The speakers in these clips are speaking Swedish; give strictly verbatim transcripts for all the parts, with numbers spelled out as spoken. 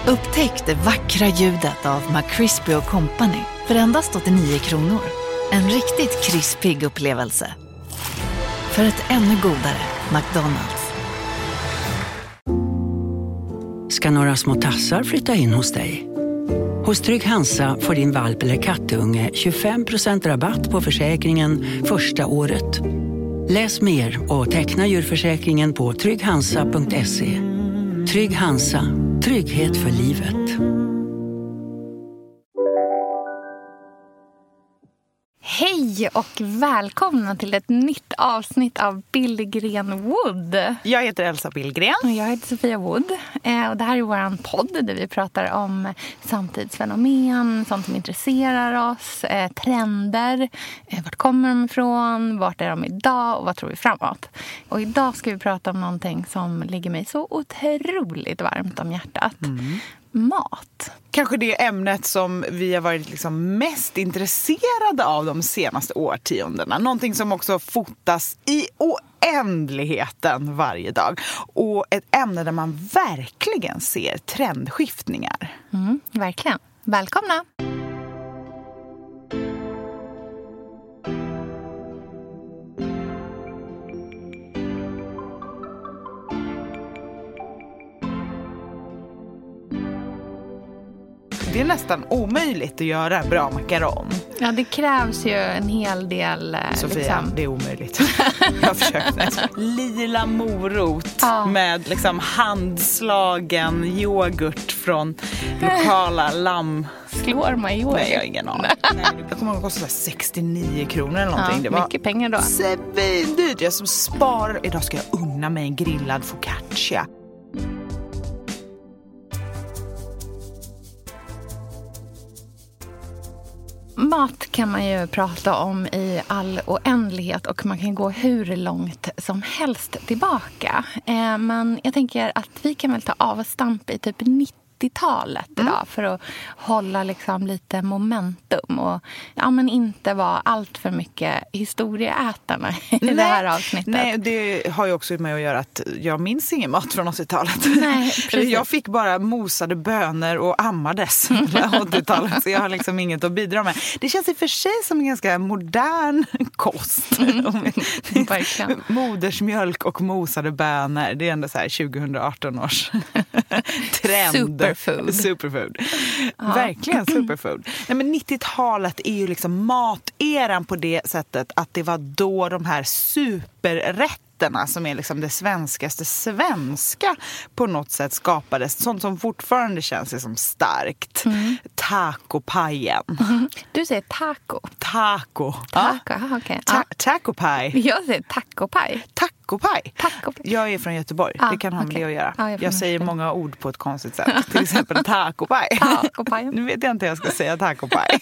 Upptäck det vackra ljudet av McCrispy och Company för endast åttionio kronor. En riktigt krispig upplevelse. För ett ännu godare McDonald's. Ska några små tassar flytta in hos dig? Hos Trygg Hansa får din valp eller kattunge tjugofem procent rabatt på försäkringen första året. Läs mer och teckna djurförsäkringen på trygg hansa punkt se. Trygg Hansa. Trygghet för livet. Hej och välkomna till ett nytt avsnitt av Billgren Wood. Jag heter Elsa Billgren. Och jag heter Sofia Wood. Och det här är vår podd där vi pratar om samtidsfenomen, sånt som intresserar oss, trender, vart kommer de ifrån, vart är de idag och vad tror vi framåt. Och idag ska vi prata om någonting som ligger mig så otroligt varmt om hjärtat. Mm. Mat. Kanske det ämnet som vi har varit liksom mest intresserade av de senaste årtiondena. Någonting som också fotas i oändligheten varje dag. Och ett ämne där man verkligen ser trendskiftningar. Mm, verkligen. Välkomna! Det är nästan omöjligt att göra en bra makaron. Ja, det krävs ju en hel del... Sofia, liksom... det är omöjligt. Jag har försökt. Lila morot ja. med liksom handslagen yoghurt från lokala lamm. Slår man yoghurt? Nej, jag har ingen aning. Jag kommer ihåg att det kostade sextionio kronor eller någonting. Ja, det var mycket pengar då. Svindyrt. Jag som sparar. Idag ska jag unna mig en grillad focaccia. Mat kan man ju prata om i all oändlighet och man kan gå hur långt som helst tillbaka. Eh, men jag tänker att vi kan väl ta avstamp i typ nittiotalet idag mm. för att hålla liksom lite momentum och ja, men inte vara allt för mycket historieätarna i nej, det här avsnittet. Nej, det har ju också med att göra att jag minns ingen mat från åttiotalet. Nej, precis. Jag fick bara mosade bönor och ammades på åttiotalet så jag har liksom inget att bidra med. Det känns i och för sig som en ganska modern kost. Mm, verkligen. Modersmjölk och mosade bönor, det är ändå så här tjugohundraarton års trend. Superfood. Superfood. Ja. Verkligen superfood. Nej, men nittiotalet är ju liksom materan på det sättet att det var då de här superrätterna som är liksom det svenskaste svenska på något sätt skapades. Sånt som fortfarande känns som starkt. Mm. Tacopajen. Mm. Du säger taco. Taco. Taco, ja. Okay. Ta- tacopaj. Jag säger tacopaj. Tacopaj. Tacopaj. Jag är från Göteborg. Ah, det kan ha med okay. det att göra. Ah, jag jag säger många ord på ett konstigt sätt. Till exempel tacopaj. Tacopaj. Nu vet jag inte hur jag ska säga tacopaj.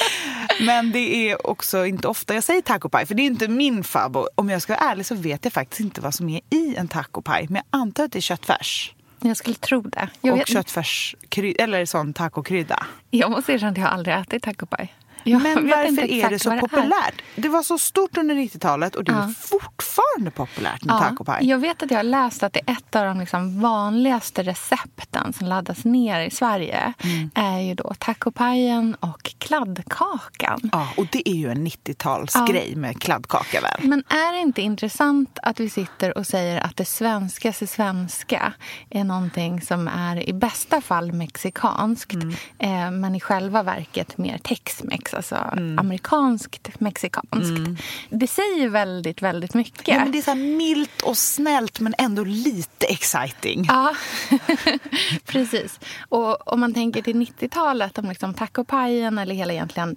Men det är också inte ofta jag säger tacopaj. För det är inte min fabo. Om jag ska vara ärlig så vet jag faktiskt inte vad som är i en tacopaj. Men jag antar att det är köttfärs. Jag skulle tro det. Jag och vet... köttfärs eller sån tacokrydda. Jag måste erkänna att jag aldrig ätit tacopaj. Jag men varför är det så det populärt? Är. Det var så stort under nittiotalet och det ja. är fortfarande populärt med ja. tacopaj. Jag vet att jag har läst att det är ett av de liksom vanligaste recepten som laddas ner i Sverige mm. är ju då tacopajen och kladdkakan. Ja, och det är ju en nittiotalsgrej ja. med kladdkaka väl. Men är det inte intressant att vi sitter och säger att det svenskaste svenska är någonting som är i bästa fall mexikanskt mm. eh, men i själva verket mer Tex-Mex. Alltså mm. amerikanskt, mexikanskt. Mm. Det säger väldigt, väldigt mycket. Ja, men det är så här milt och snällt men ändå lite exciting. Ja, precis. Och om man tänker till nittiotalet om liksom tacopajen eller hela egentligen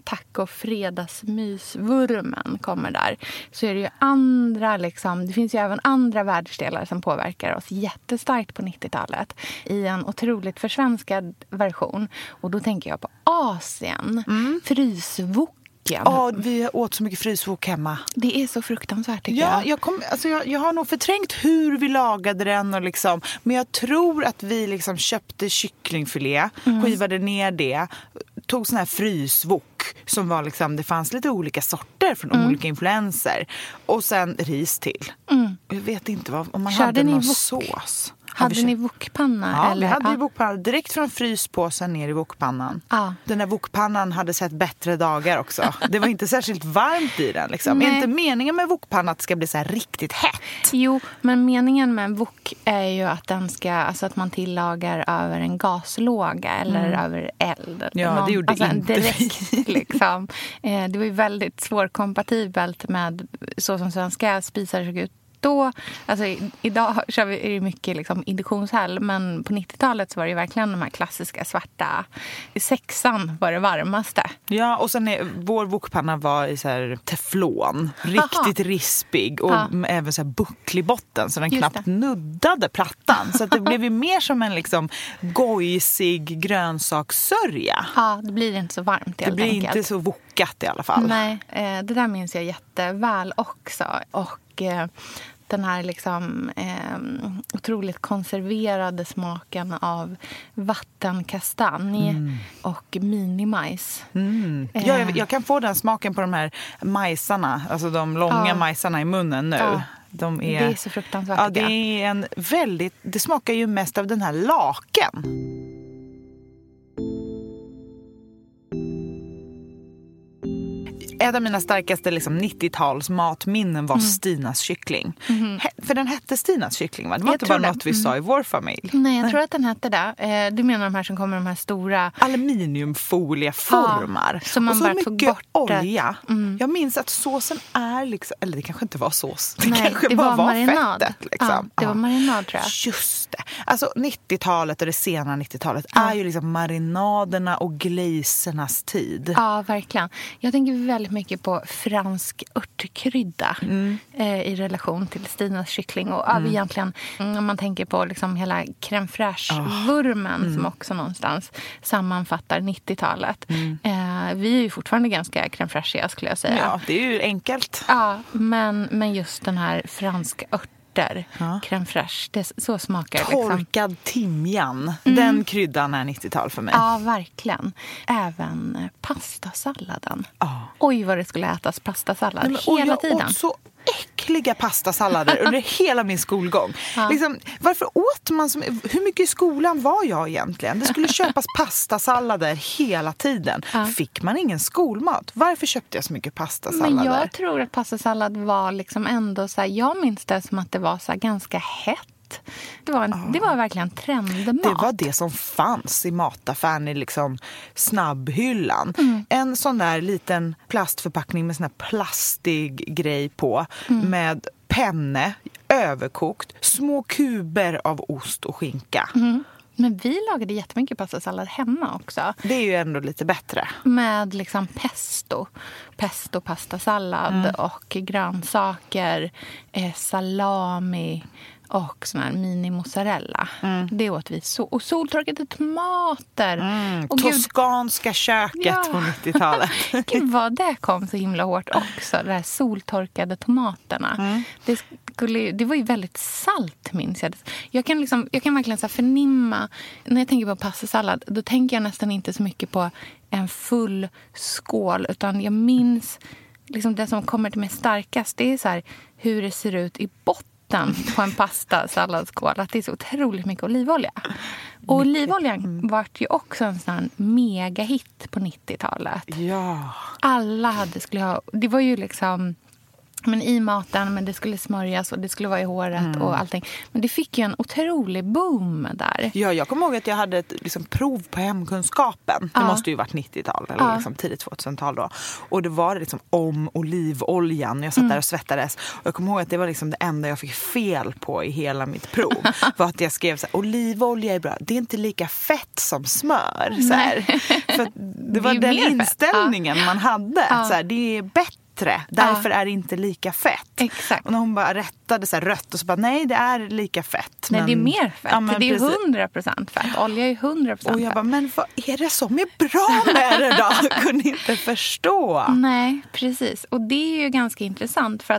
tacofredagsmysvurmen kommer där så är det ju andra liksom, det finns ju även andra världsdelar som påverkar oss jättestarkt på nittiotalet i en otroligt försvenskad version. Och då tänker jag på Asien. Mm. Frysvok. Ja, vi åt så mycket frysvok hemma. Det är så fruktansvärt tycker ja, jag. Jag, kom, alltså jag. Jag har nog förträngt hur vi lagade den. Och liksom, men jag tror att vi liksom köpte kycklingfilé, mm. skivade ner det, tog sån här frysvok som var liksom, det fanns lite olika sorter från mm. olika influenser. Och sen ris till. Mm. Jag vet inte vad, om man Körde hade någon wok? sås. Hade ni wokpanna? Ja, eller? vi hade ja. ju wokpanna direkt från fryspåsen ner i wokpannan. Ja. Den där wokpannan hade sett bättre dagar också. Det var inte särskilt varmt i den. Liksom. Är inte meningen med wokpannan att det ska bli så här riktigt hett? Jo, men meningen med en wok är ju att den ska, alltså att man tillagar över en gaslåga eller mm. över eld. Ja, någon, det gjorde alltså inte direkt, vi. liksom. eh, det var ju väldigt svårkompatibelt med så som svenska spisar såg ut då. Alltså, i, idag kör vi, är det mycket liksom, induktionshäll, men på nittiotalet så var det verkligen de här klassiska svarta. I sexan var det varmaste. Ja, och sen är, vår wokpanna var i så här teflon. Riktigt Aha. rispig och ja. även så här bucklig botten så den Just knappt det. nuddade plattan. Så att det blev ju mer som en liksom gojsig grönsakssörja. Ja, det blir inte så varmt helt Det blir enkelt. inte så wokat i alla fall. Nej, eh, det där minns jag jätteväl också. Och eh, den här liksom eh, otroligt konserverade smaken av vattenkastanj mm. och minimajs. Mm. Eh. Ja, jag, jag kan få den smaken på de här majsarna, alltså de långa ja. majsarna i munnen nu. Ja. De är, det är så fruktansvärt. Ja, det är en väldigt, det smakar ju mest av den här laken. Ett av mina starkaste liksom, nittio-tals matminnen var mm. Stinas kyckling. Mm. He- för den hette Stinas kyckling, va? Det var jag inte bara det. något vi mm. sa i vår familj. Nej, jag Nej. tror att den hette det. Eh, du menar de här som kommer de här stora... aluminiumfolieformar. Ja, som man och så bara mycket tog bort olja. Mm. Jag minns att såsen är liksom... Eller det kanske inte var sås. Det Nej, kanske det bara var, var marinad. fettet. Liksom. Ja, det var marinad, tror jag. Just det. Alltså nittiotalet och det sena nittiotalet ja. är ju liksom marinaderna och glasernas tid. Ja, verkligen. Jag tänker väldigt mycket på fransk örtkrydda mm. eh, i relation till Stinas kyckling. Och mm. egentligen, om man tänker på liksom hela crème fraîche-vurmen oh. mm. som också någonstans sammanfattar nittiotalet. Mm. Eh, vi är ju fortfarande ganska crème fraîchiga, skulle jag säga. Ja, det är ju enkelt. Ja, men, men just den här franska ört Ja. crème fraîche, det så smakar torkad liksom. timjan. Mm. Den kryddan är nittiotal för mig. Ja, verkligen. Även pastasalladen. Oh. Oj, vad det skulle ätas pastasallad Nej, men, hela jag tiden. Åt så äckliga pastasallader under hela min skolgång. Ja. Liksom, varför åt man så, hur mycket i skolan var jag egentligen? Det skulle köpas pastasallader hela tiden. Ja. Fick man ingen skolmat? Varför köpte jag så mycket pastasallader? Men jag tror att pastasallad var liksom ändå så här, jag minns det som att det var så här ganska hett. Det var, en, oh. det var verkligen trendmat. Det var det som fanns i mataffären i liksom snabbhyllan. Mm. En sån där liten plastförpackning med sån här plastig grej på mm. med penne, överkokt, små kuber av ost och skinka. Mm. Men vi lagade jättemycket pastasallad hemma också. Det är ju ändå lite bättre. Med liksom pesto. Pesto, pastasallad mm. och grönsaker, eh, salami och sån här mini-mozzarella. Mm. Det åt vi. Så, och soltorkade tomater. Mm. Och toskanska Gud, köket ja. på nittiotalet. Gud vad det kom så himla hårt också. De här soltorkade tomaterna. Mm. Det, skulle, det var ju väldigt salt, minns jag. Jag kan, liksom, jag kan verkligen så här förnimma. När jag tänker på pastasallad, då tänker jag nästan inte så mycket på en full skål. Utan jag minns liksom det som kommer till mig starkast. Det är så här, hur det ser ut i botten på en pasta salladsskål, att det är så otroligt mycket olivolja. Och olivoljan mm. var ju också en sån megahit på nittiotalet. Ja. Alla hade skulle ha, det var ju liksom men i maten, men det skulle smörjas och det skulle vara i håret mm. och allting. Men det fick ju en otrolig boom där. Ja, jag kommer ihåg att jag hade ett liksom, prov på hemkunskapen. Ja. Det måste ju varit nittiotal eller ja. liksom, tidigt tvåtusental då. Och det var liksom om olivoljan. Jag satt mm. där och svettades. Och jag kommer ihåg att det var liksom det enda jag fick fel på i hela mitt prov. Var att jag skrev så här, olivolja är bra. Det är inte lika fett som smör. Så här. För det var det den inställningen ja. man hade. Ja. Att, så här, det är bättre. Därför ja. är det inte lika fett. Exakt. Och när hon bara rättade så här rött och så bara, nej det är lika fett. Nej, men... det är mer fett. Ja, för det är hundra procent fett. Olja är hundra procent fett. Och jag bara, men vad är det som är bra med det då? Jag kunde inte förstå. Nej, precis. Och det är ju ganska intressant för att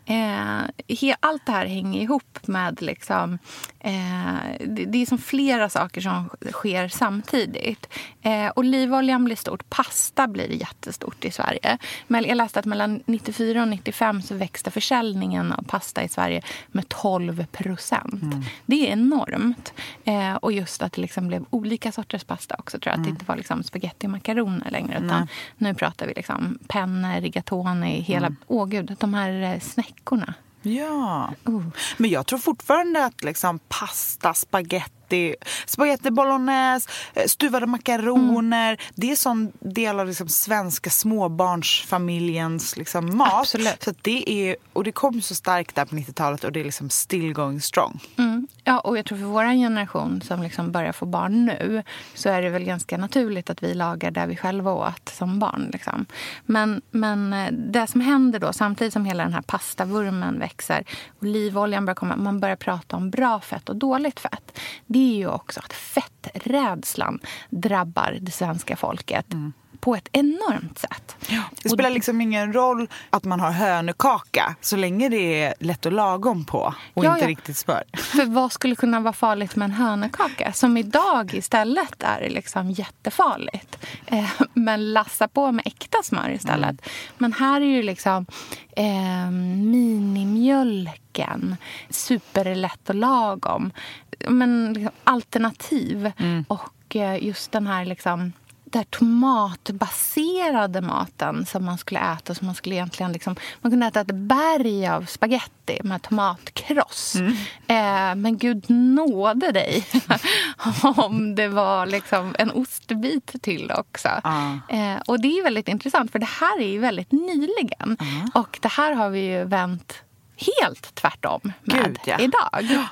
Eh, he, allt det här hänger ihop med liksom, eh, det, det är som flera saker som sker samtidigt. Eh, olivoljan blir stort, pasta blir jättestort i Sverige. Men jag läste att mellan nittiofyra och nittiofem så växte försäljningen av pasta i Sverige med tolv procent. Mm. Det är enormt. Eh, och just att det liksom blev olika sorters pasta också, tror jag. Mm. Att det inte var liksom spaghetti och makaroner längre, utan mm. nu pratar vi liksom penne, rigatoni, hela, mm. åh gud, de här snäckorna. Ja, uh. men jag tror fortfarande att liksom pasta, spaghetti, spaghetti bolognese, stuvade makaroner, mm. det är sån del av liksom svenska småbarnsfamiljens liksom mat. Absolut. Så att det är, och det kom så starkt där på nittiotalet och det är liksom still going strong. Mm. Ja, och jag tror för vår generation som liksom börjar få barn nu så är det väl ganska naturligt att vi lagar där vi själva åt som barn. Liksom. Men, men det som händer då, samtidigt som hela den här pastavurmen växer, olivoljan börjar komma, man börjar prata om bra fett och dåligt fett. Det är ju också att fetträdslan drabbar det svenska folket. Mm. På ett enormt sätt. Ja, det spelar liksom ingen roll att man har hönökaka så länge det är lätt och lagom på och ja, inte ja. riktigt smör. För vad skulle kunna vara farligt med en hönökaka? Som idag istället är liksom jättefarligt. Eh, men lassa på med äkta smör istället. Mm. Men här är ju liksom eh, minimjölken superlätt och lagom. Men liksom alternativ. Mm. Och eh, just den här liksom där tomatbaserade maten som man skulle äta, som man skulle egentligen liksom, man kunde äta ett berg av spaghetti med tomatkross. Mm. Eh, men Gud nåde dig om det var liksom en ostbit till också. Uh. Eh, och det är väldigt intressant, för det här är ju väldigt nyligen. Uh. Och det här har vi ju vänt helt tvärtom med Gud, ja. idag. Ja.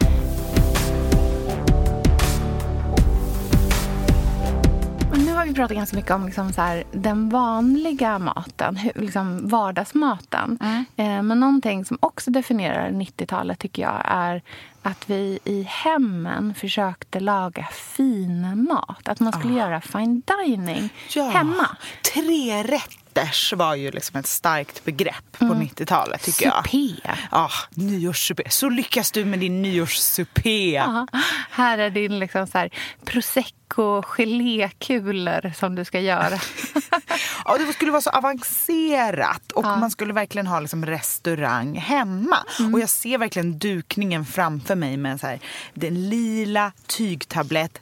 Nu har vi pratat ganska mycket om liksom så här, den vanliga maten, liksom vardagsmaten. Mm. Eh, men någonting som också definierar nittiotalet tycker jag är att vi i hemmen försökte laga fin mat. Att man skulle oh. göra fine dining ja. hemma. Tre rätters var ju liksom ett starkt begrepp på mm. nittiotalet tycker jag. Supé. Ja, nyårssupé. Så lyckas du med din nyårssupé. Ja. Här är din liksom så här prosecco gelékulor som du ska göra. Ja, det skulle vara så avancerat och ja. man skulle verkligen ha liksom restaurang hemma. Mm. Och jag ser verkligen dukningen framför mig med så här, den lila tygtablett,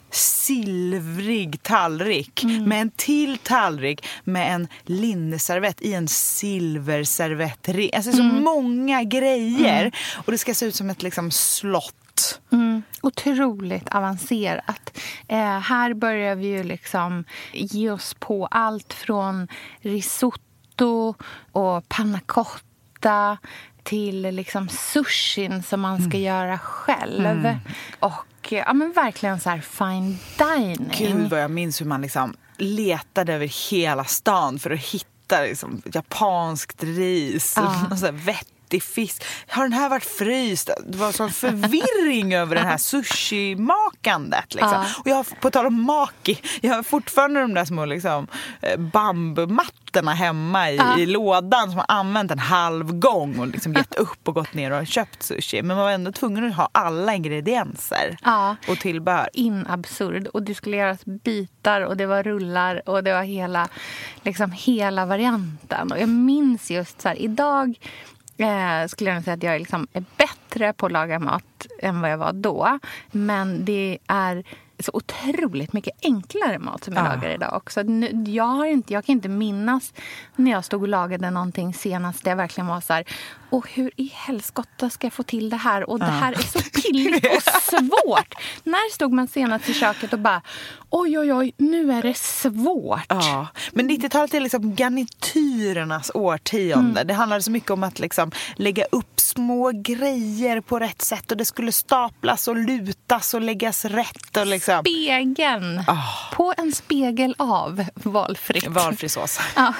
silvrig tallrik mm. med en till tallrik med en linneservett i en silverservettring. Alltså så mm. många grejer. Mm. Och det ska se ut som ett liksom slott. Mm. Otroligt avancerat. Eh, här börjar vi ju liksom ge oss på allt från risotto och panna cotta till liksom sushin som man ska mm. göra själv. Mm. Och ja, men verkligen så här fine dining. Gud vad jag minns hur man liksom letade över hela stan för att hitta liksom japanskt ris ah. och så här vett. Fisk. Har den här varit fryst? Det var sån förvirring över den här sushi-makandet. Liksom. Ja. Och jag har, på tal om maki, jag har fortfarande de där små liksom, bambumattorna hemma i, ja. i lådan som har använt en halv gång och liksom gett upp och gått ner och köpt sushi. Men man var ändå tvungen att ha alla ingredienser ja. och tillbehör. Inabsurd. Och det skulle göras bitar och det var rullar och det var hela, liksom, hela varianten. Och jag minns just så här, idag Eh, skulle jag säga att jag liksom är bättre på att laga mat än vad jag var då. Men det är så otroligt mycket enklare mat som jag ah. lagar idag också. Nu, jag, har inte, jag kan inte minnas när jag stod och lagade någonting senast. Det verkligen var så här, och hur i helskotta ska jag få till det här? Och det här är så pilligt och svårt. När stod man senast i köket och bara, oj, oj, oj, nu är det svårt. Ja, men nittiotalet är liksom garnityrernas årtionde. Mm. Det handlar så mycket om att liksom lägga upp små grejer på rätt sätt. Och det skulle staplas och lutas och läggas rätt. Och liksom. Spegeln. Oh. På en spegel av valfritt. Valfri sås. Ja.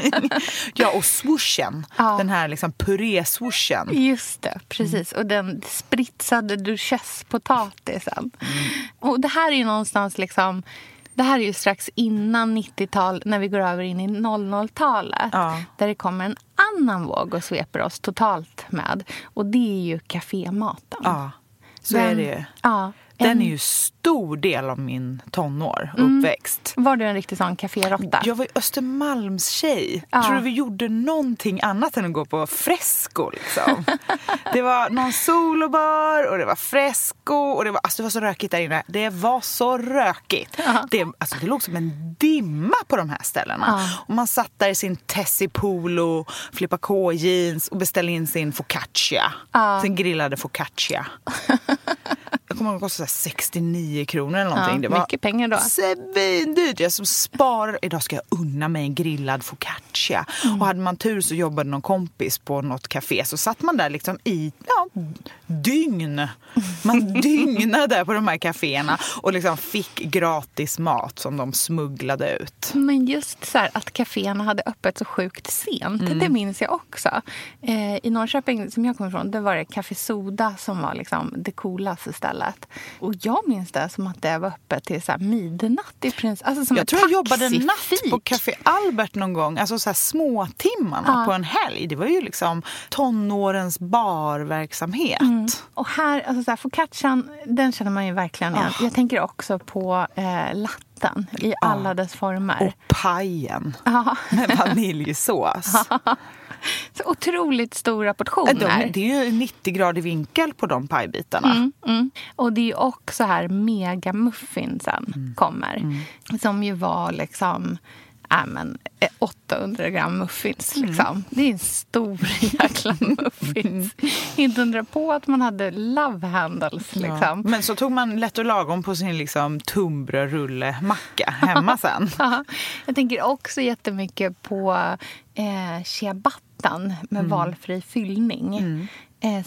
Ja, och swooshen. Ja. Den här liksom puré-swooshen. Just det, precis. Mm. Och den spritsade duchesspotatisen. Mm. Och det här är ju någonstans liksom Det här är ju strax innan nittiotal, när vi går över in i noll noll-talet. Ja. Där det kommer en annan våg och sveper oss totalt med. Och det är ju kafématen. Ja, så Den, är det ju. Ja. Den är ju stor del av min tonår, uppväxt. Mm. Var du en riktig sån kaférotta? Jag var ju Östermalms tjej. Ja. Tror du vi gjorde någonting annat än att gå på Fresco liksom? Det var någon solobar och det var Fresco och det var, alltså det var så rökigt där inne. Det var så rökigt. Ja. Det, alltså det låg som en dimma på de här ställena. Ja. Och man satt där i sin Tessie Polo, flippa K-jeans och beställde in sin focaccia. Ja. Sin grillade focaccia. Jag kommer ihåg att det kostade sextionio kronor eller någonting. Ja, det var mycket pengar då. Svindyrt. Jag som sparar. Idag ska jag unna mig en grillad focaccia. Mm. Och hade man tur så jobbade någon kompis på något café. Så satt man där liksom i ja, dygn. Man dygnade där på de här kaféerna. Och liksom fick gratis mat som de smugglade ut. Men just så här att kaféerna hade öppet så sjukt sent. Mm. Det minns jag också. Eh, I Norrköping som jag kommer ifrån, det var det Café Soda som var liksom det coolaste stället. Och jag minns det som att det var öppet till så här midnatt i princip. Alltså som jag tror jag jobbade natt på Café Albert någon gång. Alltså så här små timmarna ja. På en helg. Det var ju liksom tonårens barverksamhet. Mm. Och här, alltså så här, focaccian, den känner man ju verkligen igen. Oh. Jag tänker också på eh, latten i ja. Alla dess former. Och pajen ja. Med vaniljsås. Så otroligt stora portioner. De, det är ju nittio grader vinkel på de pajbitarna. Mm, mm. Och det är ju också här mega muffinsen mm. kommer. Mm. Som ju var liksom äh, men, åttahundra gram muffins. Mm. Liksom. Det är en stor jäkla muffins. Inte undra på att man hade love handles. Liksom. Ja. Men så tog man lätt och lagom på sin liksom, tunnbrödsrulle-macka hemma sen. Jag tänker också jättemycket på eh, ciabatta med mm. valfri fyllning. Mm. Eh,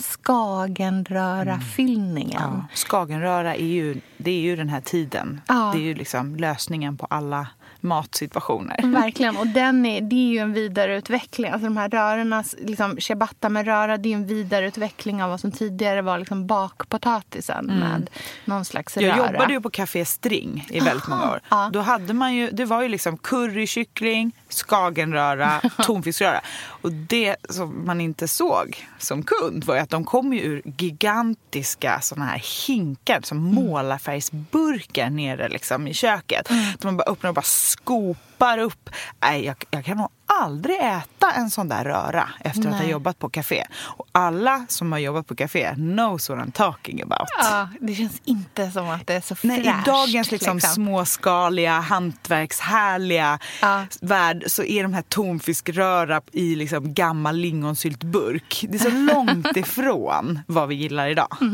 Skagenröra-fyllningen. Mm. Ja. Skagenröra är ju, det är ju den här tiden. Ja. Det är ju liksom lösningen på alla matsituationer. Verkligen, och den är, det är ju en vidareutveckling. Alltså de här rörorna, liksom ciabatta med röra, det är en vidareutveckling av vad som tidigare var liksom bakpotatisen mm. med någon slags röra. Jag jobbade ju på Café String i väldigt Aha, många år. Ja. Då hade man ju, det var ju liksom currykyckling, skagenröra, tonfiskröra. Och det som man inte såg som kund var ju att de kom ju ur gigantiska såna här hinkar som mm. målarfärgsburkar nere liksom i köket. Mm. Man bara öppnar och bara skopar upp. Nej, jag, jag kan nog aldrig äta en sån där röra efter Nej. Att ha jobbat på café. Och alla som har jobbat på café knows what I'm talking about. Ja, det känns inte som att det är så fräscht. Nej, i dagens liksom, liksom. småskaliga, hantverkshärliga ja. Värld så är de här tonfiskröra i liksom gammal lingonsyltburk. Det är så långt ifrån vad vi gillar idag. Mm.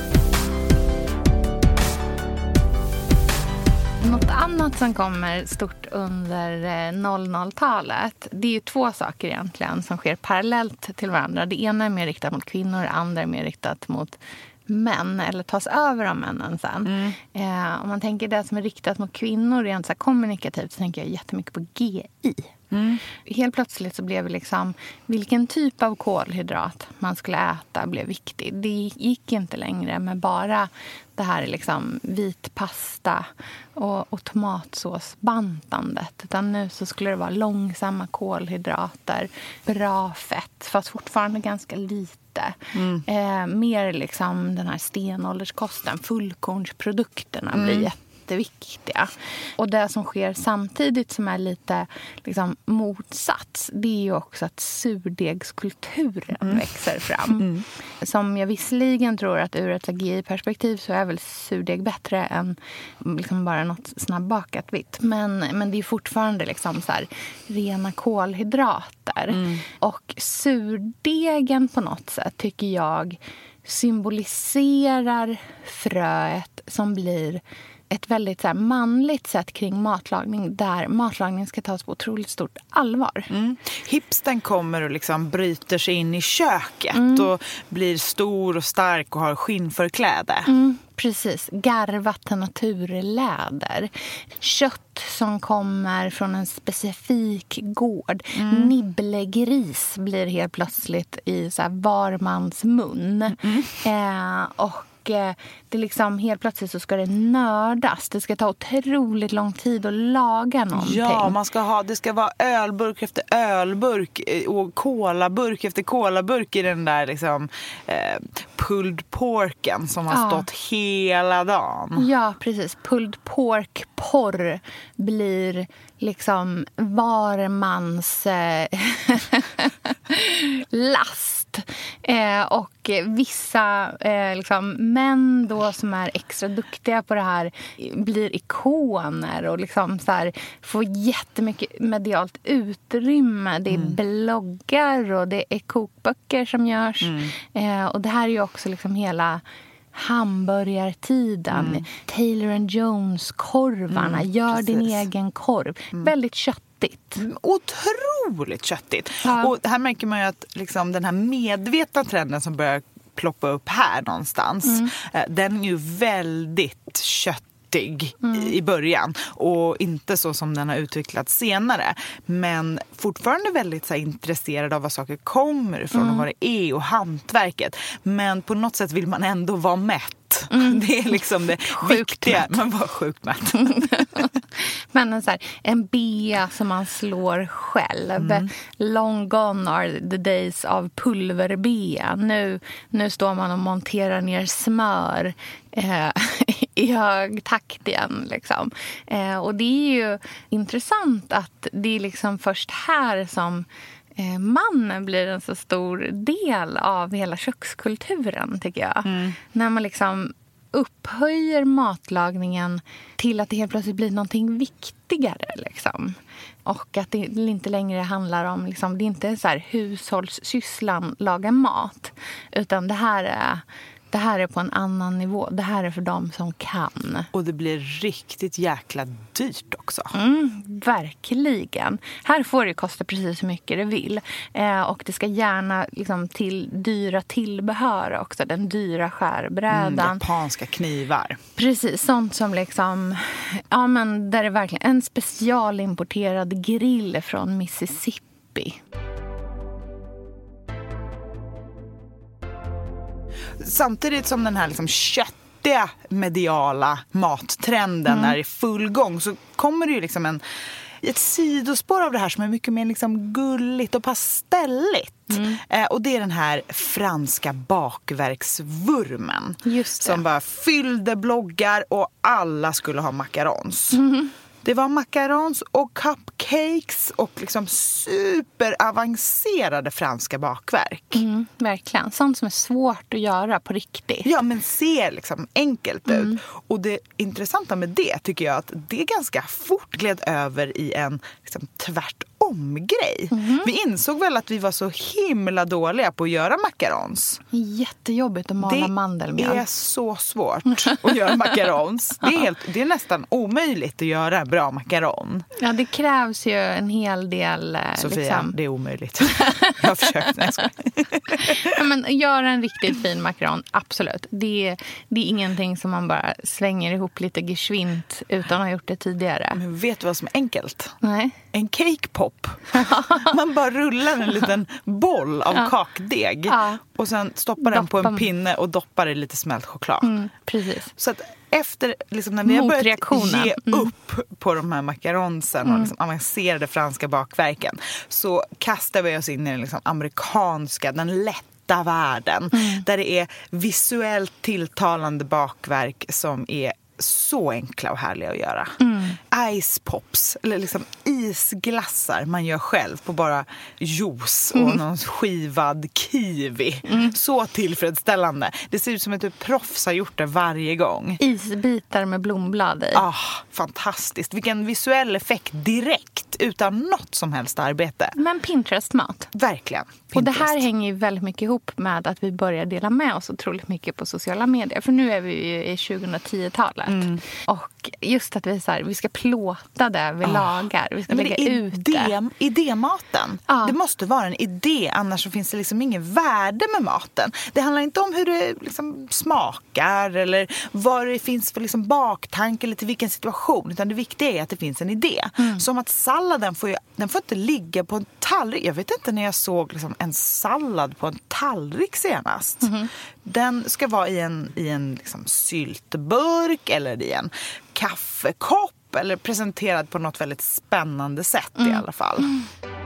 Något annat som kommer stort under noll noll-talet, det är ju två saker egentligen som sker parallellt till varandra. Det ena är mer riktat mot kvinnor, det andra är mer riktat mot män, eller tas över av männen sen. Mm. Eh, om man tänker det som är riktat mot kvinnor rent så här kommunikativt, så tänker jag jättemycket på G I. Mm. Helt plötsligt så blev liksom vilken typ av kolhydrat man skulle äta blev viktig. Det gick inte längre med bara det här liksom vit pasta och, och tomatsåsbantandet. Utan nu så skulle det vara långsamma kolhydrater, bra fett, fast fortfarande ganska lite. Mm. Eh, mer liksom den här stenålderskosten, fullkornsprodukterna mm. blir jätteviktiga. Och det som sker samtidigt som är lite liksom motsats, det är ju också att surdegskulturen mm. växer fram. Mm. Som jag visserligen tror att ur ett G I-perspektiv så är väl surdeg bättre än liksom bara något snabbbakat vitt. Men, men det är fortfarande liksom så här rena kolhydrater. Mm. Och surdegen på något sätt tycker jag symboliserar fröet som blir ett väldigt så här manligt sätt kring matlagning, där matlagning ska tas på otroligt stort allvar. Mm. Hipsten kommer och liksom bryter sig in i köket mm. och blir stor och stark och har skinnförkläde. Mm. Precis, garvat naturläder. Kött som kommer från en specifik gård. Mm. Nibblegris blir helt plötsligt i så här var mans mun. Mm. Eh, och Och eh, det liksom helt plötsligt så ska det nördas. Det ska ta otroligt lång tid att laga någonting. Ja, man ska ha, det ska vara ölburk efter ölburk och kolaburk efter kolaburk i den där liksom eh, pulled porken som har ja. stått hela dagen. Ja, precis. Pulled pork porr blir liksom varmans eh, last. Eh, och vissa eh, liksom, män då som är extra duktiga på det här blir ikoner och liksom så här, får jättemycket medialt utrymme. Det är mm. bloggar och det är kokböcker som görs. Mm. Eh, och det här är ju också liksom hela hamburgartiden. Mm. Taylor and Jones-korvarna. Mm, Gör precis. din egen korv. Mm. Väldigt köttigt. Otroligt köttigt. Ja. Och här märker man ju att liksom, den här medvetna trenden som börjar ploppa upp här någonstans, mm. den är ju väldigt köttig. Mm. i början och inte så som den har utvecklats senare, men fortfarande väldigt så här, intresserad av vad saker kommer ifrån mm. och vad det är och hantverket, men på något sätt vill man ändå vara mätt. Mm. Det är liksom det viktiga. Man var sjukt mätt. Men en, så här, en bea som man slår själv. Mm. Long gone are the days of pulverbea. Nu, nu står man och monterar ner smör eh, i hög takt igen. Liksom. Eh, och det är ju intressant att det är liksom först här som eh, mannen blir en så stor del av hela kökskulturen, tycker jag. Mm. När man liksom upphöjer matlagningen till att det helt plötsligt blir någonting viktigare. Liksom. Och att det inte längre handlar om, liksom, det är inte så här hushållssysslan laga mat. Utan det här är... Det här är på en annan nivå. Det här är för dem som kan. Och det blir riktigt jäkla dyrt också. Mm, verkligen. Här får det kosta precis hur mycket det vill. Eh, och det ska gärna liksom, till dyra tillbehör också. Den dyra skärbrädan. Mm, japanska knivar. Precis, sånt som liksom... Ja, men där är verkligen en specialimporterad grill från Mississippi. Samtidigt som den här liksom köttiga mediala mattrenden mm. är i full gång, så kommer det ju liksom en, ett sidospår av det här som är mycket mer liksom gulligt och pastelligt. Mm. Eh, och det är den här franska bakverksvurmen. Just det. Som bara fyllde bloggar och alla skulle ha macarons. Mm. Det var macarons och cupcakes och liksom superavancerade franska bakverk. Mm, verkligen. Sånt som är svårt att göra på riktigt. Ja, men ser liksom enkelt mm. ut. Och det intressanta med det tycker jag att det ganska fort gled över i en liksom, tvärtom-grej. Mm. Vi insåg väl att vi var så himla dåliga på att göra macarons. Jättejobbigt att mala det mandelmjölk. Det är så svårt att göra macarons. Det är, helt, det är nästan omöjligt att göra en bra macaron. Ja, det krävs ju en hel del... Sofia, liksom... det är omöjligt. Jag har försökt. Nej, ja, men göra en riktigt fin macaron, absolut. Det, det är ingenting som man bara slänger ihop lite geschwint utan att ha gjort det tidigare. Men vet du vad som är enkelt? Nej. En cake pop. Man bara rullar en liten boll av ja. kakdeg ja. och sen stoppar den på en pinne och doppar i lite smält choklad. Mm, precis. Så att efter, liksom, när vi har börjat ge mm. upp på de här macaronsen mm. och liksom avancerade franska bakverken, så kastar vi oss in i den liksom amerikanska, den lätta världen. Mm. Där det är visuellt tilltalande bakverk som är så enkla och härliga att göra. Mm. Ice pops, eller liksom isglassar man gör själv på bara juice och mm. någon skivad kiwi. Mm. Så tillfredsställande. Det ser ut som att du proffs har gjort det varje gång. Isbitar med blomblad i. Ah, fantastiskt. Vilken visuell effekt direkt, utan något som helst arbete. Men Pinterest-mat. Verkligen. Pinterest. Och det här hänger ju väldigt mycket ihop med att vi börjar dela med oss otroligt mycket på sociala medier. För nu är vi ju i tjugohundratio-talet. Mm. Och just att vi, så här, vi ska plåtade vi ah. lagar. Vi ska Nej, lägga det ut idé, det. Idématen. Ah. Det måste vara en idé, annars så finns det liksom ingen värde med maten. Det handlar inte om hur det liksom smakar eller vad det finns för liksom baktanke eller till vilken situation, utan det viktiga är att det finns en idé. Mm. Som att salladen får, ju, den får inte ligga på en tallrik. Jag vet inte när jag såg liksom en sallad på en tallrik senast. Mm. Den ska vara i en, i en liksom syltburk eller i en kaffekopp eller presenterad på något väldigt spännande sätt mm. i alla fall. Mm.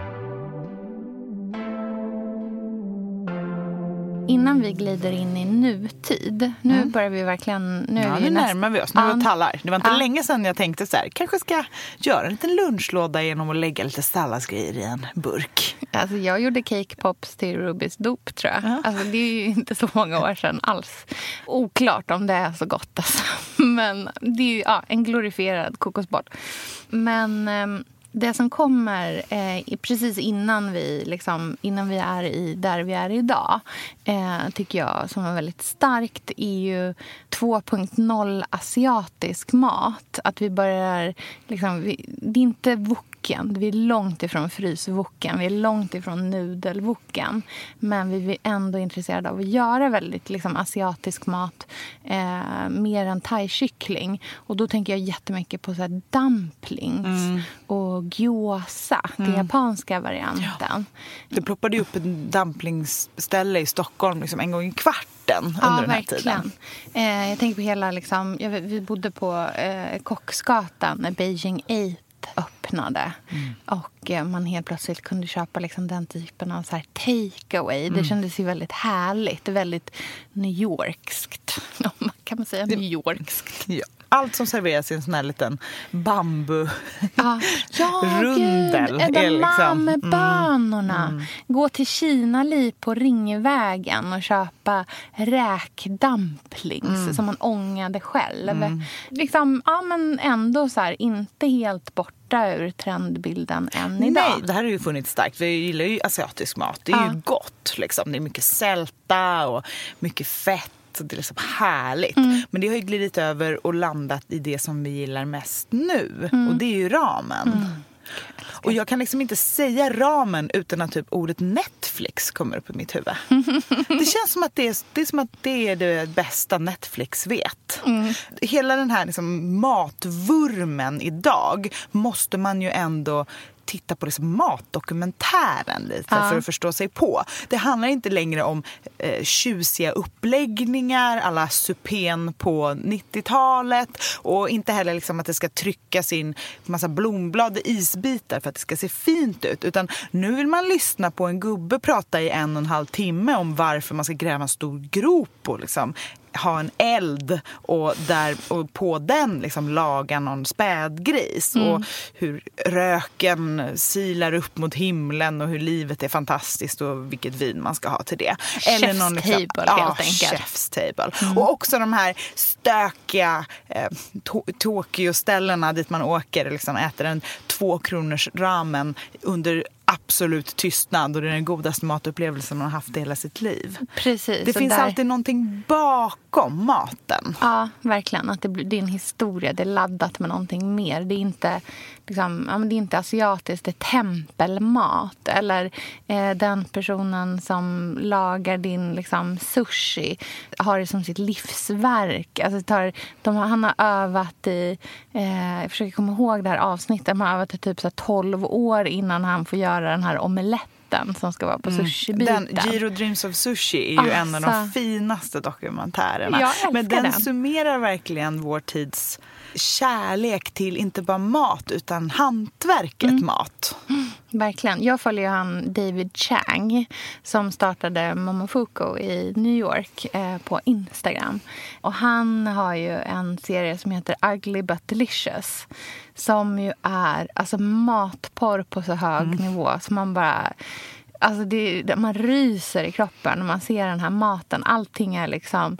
Innan vi glider in i nutid, nu mm. börjar vi verkligen... Nu, ja, är vi nu näst... närmar vi oss, nu är vi tallar. Det var inte ja. länge sedan jag tänkte så här, kanske ska göra en liten lunchlåda genom att lägga lite salladsgrejer i en burk. Alltså jag gjorde cake pops till Rubys dop, tror jag. Ja. Alltså det är ju inte så många år sedan alls. Oklart om det är så gott alltså. Men det är ju ja, en glorifierad kokosboll. Men... Um... Det som kommer eh, precis innan vi, liksom, innan vi är i där vi är idag eh, tycker jag som är väldigt starkt är ju två punkt noll asiatisk mat. Att vi börjar, liksom, vi, det är inte woken, vi är långt ifrån fryswoken, vi är långt ifrån nudelwoken. Men vi är ändå intresserade av att göra väldigt liksom, asiatisk mat eh, mer än thai-kyckling. Och då tänker jag jättemycket på så här, dumplings mm. och gyoza, den mm. japanska varianten. Ja. Det ploppade ju upp en dumplingsställe i Stockholm liksom en gång i kvarten under ja, den här verkligen. tiden. Eh, jag tänker på hela, liksom, jag, vi bodde på eh, Kocksgatan när Beijing Eight öppnade. Mm. Och eh, man helt plötsligt kunde köpa liksom, den typen av så här takeaway. Mm. Det kändes ju väldigt härligt, väldigt New Yorkskt. Kan man säga New Yorkskt? Ja. Allt som serveras i en sån här liten bambu ah, ja, rundel. Gud, edamamebönorna. Mm. Mm. Gå till Kina-li på Ringvägen och köpa räkdumplings mm. som man ångade själv. Mm. Liksom, ja men ändå så här, inte helt borta ur trendbilden än idag. Nej, det här har ju funnits starkt. Vi gillar ju asiatisk mat. Det är ja. ju gott liksom. Det är mycket sälta och mycket fett. Det är liksom härligt. Mm. Men det har ju glidit över och landat i det som vi gillar mest nu. Mm. Och det är ju ramen. Mm. Och jag kan liksom inte säga ramen utan att typ ordet Netflix kommer upp i mitt huvud. Det känns som att det är, det är, som att det, är det bästa Netflix vet. Mm. Hela den här liksom matvurmen idag måste man ju ändå titta på liksom matdokumentären lite ja. för att förstå sig på. Det handlar inte längre om eh, tjusiga uppläggningar alla supén på nittiotalet och inte heller liksom att det ska tryckas in massa blomblad i isbitar för att det ska se fint ut, utan nu vill man lyssna på en gubbe prata i en och en halv timme om varför man ska gräva en stor grop och liksom ha en eld och, där, och på den liksom laga någon spädgris mm. och hur röken silar upp mot himlen och hur livet är fantastiskt och vilket vin man ska ha till det. Eller någon liksom, table ja, helt enkelt. Chef's table. Mm. Och också de här stökiga eh, to- Tokyo-ställena dit man åker och liksom äter en två kronors ramen under absolut tystnad och det är den godaste matupplevelsen man har haft i hela sitt liv. Precis. Det finns där... alltid någonting bakom maten. Ja, verkligen. Att det, det är en historia, det är laddat med någonting mer. Det är inte, liksom, ja, men det är inte asiatiskt, det är tempelmat. Eller eh, den personen som lagar din liksom, sushi har det som sitt livsverk. Alltså, tar, de, han har övat i, eh, jag försöker komma ihåg det här avsnittet, han har övat i typ så här, tolv år innan han får göra den här omeletten som ska vara på sushi-biten. Den Jiro Dreams of Sushi är ju alltså, en av de finaste dokumentärerna. Men den, den summerar verkligen vår tids kärlek till inte bara mat utan hantverket mm. mat. Mm, verkligen. Jag följer han David Chang som startade Momofuku i New York eh, på Instagram. Och han har ju en serie som heter Ugly But Delicious som ju är alltså matporr på så hög mm. nivå så man bara alltså det, man ryser i kroppen när man ser den här maten. Allting är liksom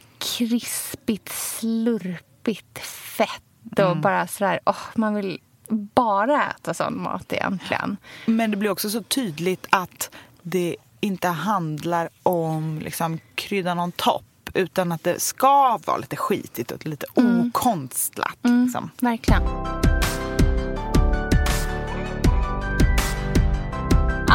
krispigt, slurpigt, fett och mm. bara sådär, oh, man vill bara äta sån mat egentligen. Men det blir också så tydligt att det inte handlar om liksom krydda någon topp utan att det ska vara lite skitigt och lite mm. okonstlat. Mm, liksom. Verkligen.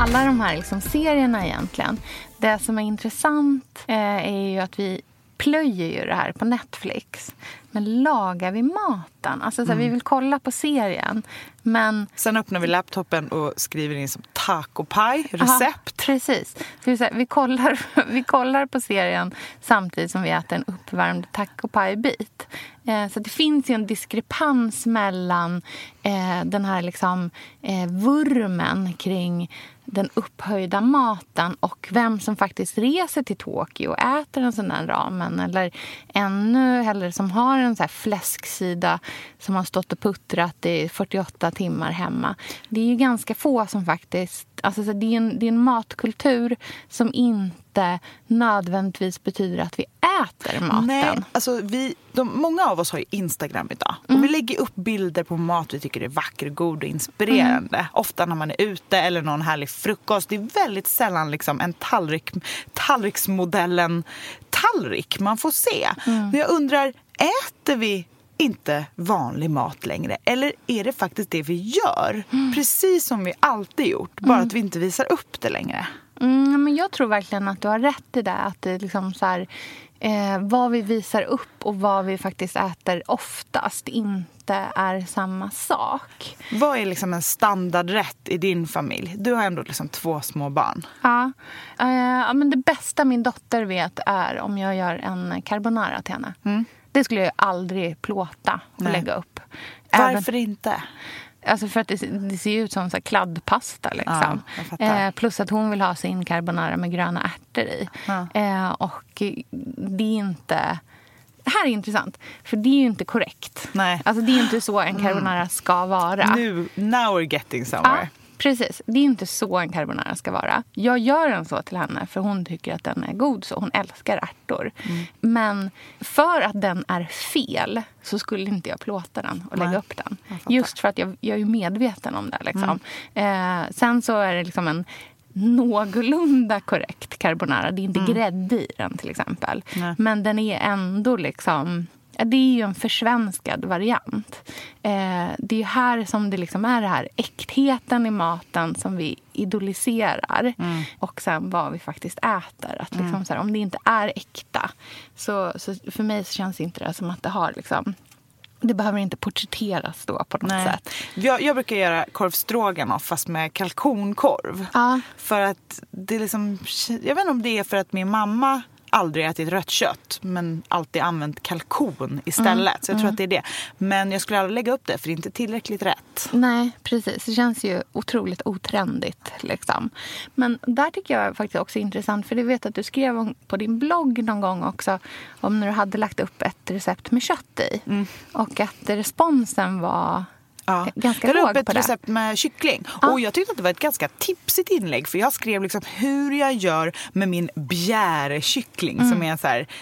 alla de här liksom serierna egentligen. Det som är intressant eh, är ju att vi plöjer ju det här på Netflix. Men lagar vi maten? Alltså så här, mm. vi vill kolla på serien. Men sen öppnar vi laptopen och skriver in som taco pie recept. Aha, precis. Så vi, vi, kollar, vi kollar på serien samtidigt som vi äter en uppvärmd taco pie-bit. Eh, så det finns ju en diskrepans mellan eh, den här liksom, eh, vurmen kring den upphöjda maten och vem som faktiskt reser till Tokyo och äter en sån här ramen. Eller ännu hellre som har en så här fläsksida som har stått och puttrat i fyrtioåtta timmar hemma. Det är ju ganska få som faktiskt... Alltså det är en, det är en matkultur som inte nödvändigtvis betyder att vi äter maten. Nej, alltså vi, de, många av oss har ju Instagram idag. Och Mm. vi lägger upp bilder på mat vi tycker är vacker, god och inspirerande. Mm. Ofta när man är ute eller någon härlig frukost. Det är väldigt sällan liksom en tallrik, tallriksmodellen tallrik man får se. Mm. Men jag undrar, äter vi inte vanlig mat längre? Eller är det faktiskt det vi gör? Mm. Precis som vi alltid gjort. Bara mm. att vi inte visar upp det längre. Mm, men jag tror verkligen att du har rätt i det. Att det liksom så här, eh, vad vi visar upp och vad vi faktiskt äter oftast inte är samma sak. Vad är liksom en standardrätt i din familj? Du har ändå liksom två små barn. Ja, eh, men det bästa min dotter vet är om jag gör en carbonara till henne. Mm. Det skulle jag aldrig plåta och Nej. lägga upp. Varför Även, inte? Alltså för att det, det ser ut som så här kladdpasta. Liksom. Ja, eh, plus att hon vill ha sin carbonara med gröna ärtor i. Ja. Eh, och det är inte... Det här är intressant, för det är ju inte korrekt. Nej. Alltså det är inte så en carbonara ska vara. Nu, now we're getting somewhere. Ja. Precis, det är inte så en carbonara ska vara. Jag gör den så till henne för hon tycker att den är god så. Hon älskar ärtor. Mm. Men för att den är fel så skulle inte jag plåta den och lägga Nej, upp den. Just för att jag, jag är medveten om det. Liksom. Mm. Eh, sen så är det liksom en någorlunda korrekt carbonara. Det är inte mm. grädde i den till exempel. Nej. Men den är ändå liksom... Det är ju en försvenskad variant. Eh, det är ju här som det liksom är det här äktheten i maten som vi idoliserar. Mm. Och sen vad vi faktiskt äter. Att liksom mm. så här, om det inte är äkta så, så för mig så känns inte det som att det har liksom... Det behöver inte porträtteras då på något Nej. sätt. Jag, jag brukar göra korvstroganoff fast med kalkonkorv. Ja. För att det är liksom... Jag vet inte om det är för att min mamma... aldrig ätit rött kött men alltid använt kalkon istället. Mm, så jag tror mm. att det är det. Men jag skulle aldrig lägga upp det för det är inte tillräckligt rätt. Nej, precis. Det känns ju otroligt otrendigt liksom. Men där tycker jag faktiskt också är intressant för det vet att du skrev om, på din blogg någon gång också om när du hade lagt upp ett recept med kött i. Mm. Och att responsen var... Ja. Ganska jag låg upp ett på recept det. med kyckling. Ja. Och jag tyckte att det var ett ganska tipsigt inlägg. För jag skrev liksom hur jag gör med min bjärekyckling. Mm. Som är en så här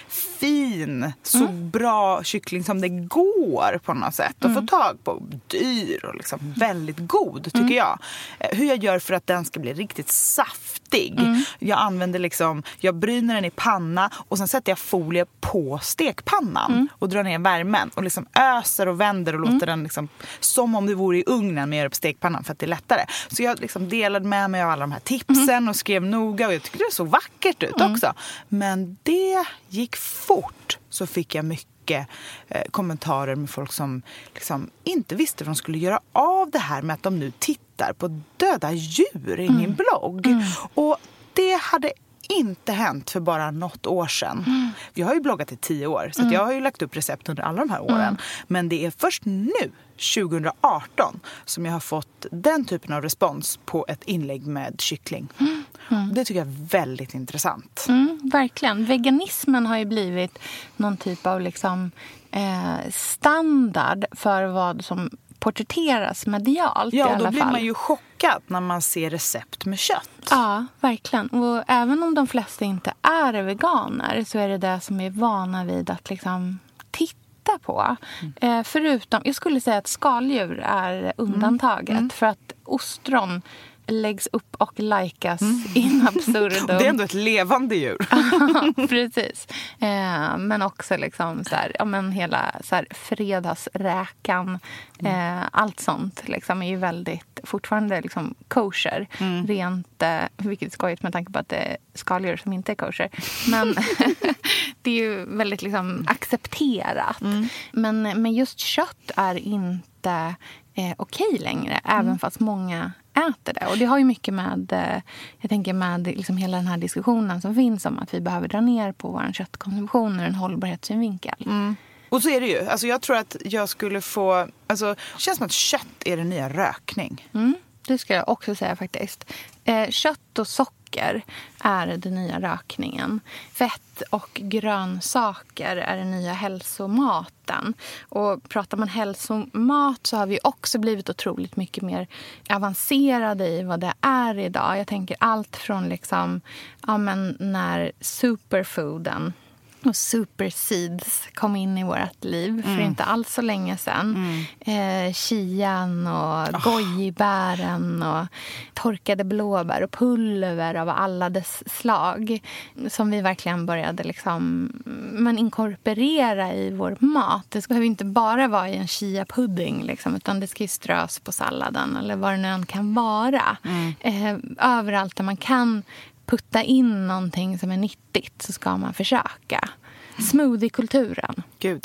fin, så mm. bra kyckling som det går på något sätt. Mm. Att få tag på. Dyr och liksom väldigt god tycker mm. jag. Hur jag gör för att den ska bli riktigt saftig. Mm. Jag använder liksom, jag bryner den i panna. Och sen sätter jag folie på stekpannan. Mm. Och drar ner värmen. Och liksom öser och vänder och låter mm. den liksom som om det vore i ugnen med på stekpannan för att det är lättare. Så jag liksom delade med mig av alla de här tipsen mm. och skrev noga och jag tyckte det såg vackert ut mm. också. Men det gick fort så fick jag mycket eh, kommentarer med folk som liksom inte visste vad de skulle göra av det här med att de nu tittar på döda djur i mm. min blogg. Mm. Och det hade inte hänt för bara något år sedan. Mm. Jag har ju bloggat i tio år så att jag har ju lagt upp recept under alla de här åren. Mm. Men det är först nu, tjugo arton, som jag har fått den typen av respons på ett inlägg med kyckling. Mm. Mm. Det tycker jag är väldigt intressant. Mm, verkligen. Veganismen har ju blivit någon typ av liksom, eh, standard för vad som porträtteras medialt ja, i alla fall. Ja, då blir man ju chockad när man ser recept med kött. Ja, verkligen. Och även om de flesta inte är veganer så är det det som är vana vid att liksom titta på. Mm. Eh, förutom, jag skulle säga att skaldjur är undantaget. Mm. Mm. För att ostron läggs upp och likas mm. in absurdum. Det är ändå ett levande djur. Precis. Eh, men också liksom så här, ja, men hela så här, fredagsräkan, mm. eh, allt sånt liksom, är ju väldigt fortfarande liksom kosher. Mm. Rent, eh, vilket är skojigt med tanke på att det är skaldjur som inte är kosher. Men det är ju väldigt liksom accepterat. Mm. Men, men just kött är inte eh, okej längre, mm. även fast många äter det. Och det har ju mycket med, eh, jag tänker med liksom hela den här diskussionen som finns om att vi behöver dra ner på vår köttkonsumtion ur en hållbarhetssynvinkel. Mm. Och så är det ju. Alltså jag tror att jag skulle få... Alltså, det känns som att kött är den nya rökning. Mm, det ska jag också säga faktiskt. Eh, kött och socker är den nya rökningen. Fett och grönsaker är den nya hälsomaten. Och pratar man hälsomat så har vi också blivit otroligt mycket mer avancerade i vad det är idag. Jag tänker allt från liksom, ja, men när superfooden och superseeds kom in i vårt liv mm. för inte alls så länge sedan. Mm. Eh, chian och oh. gojibären och torkade blåbär och pulver av alla dess slag som vi verkligen började liksom, men inkorporera i vår mat. Det behöver inte bara vara i en chia-pudding liksom, utan det ska ju strös på salladen eller vad det nu än kan vara. Mm. Eh, överallt där man kan putta in någonting som är nyttigt så ska man försöka. Smoothie-kulturen. Gud.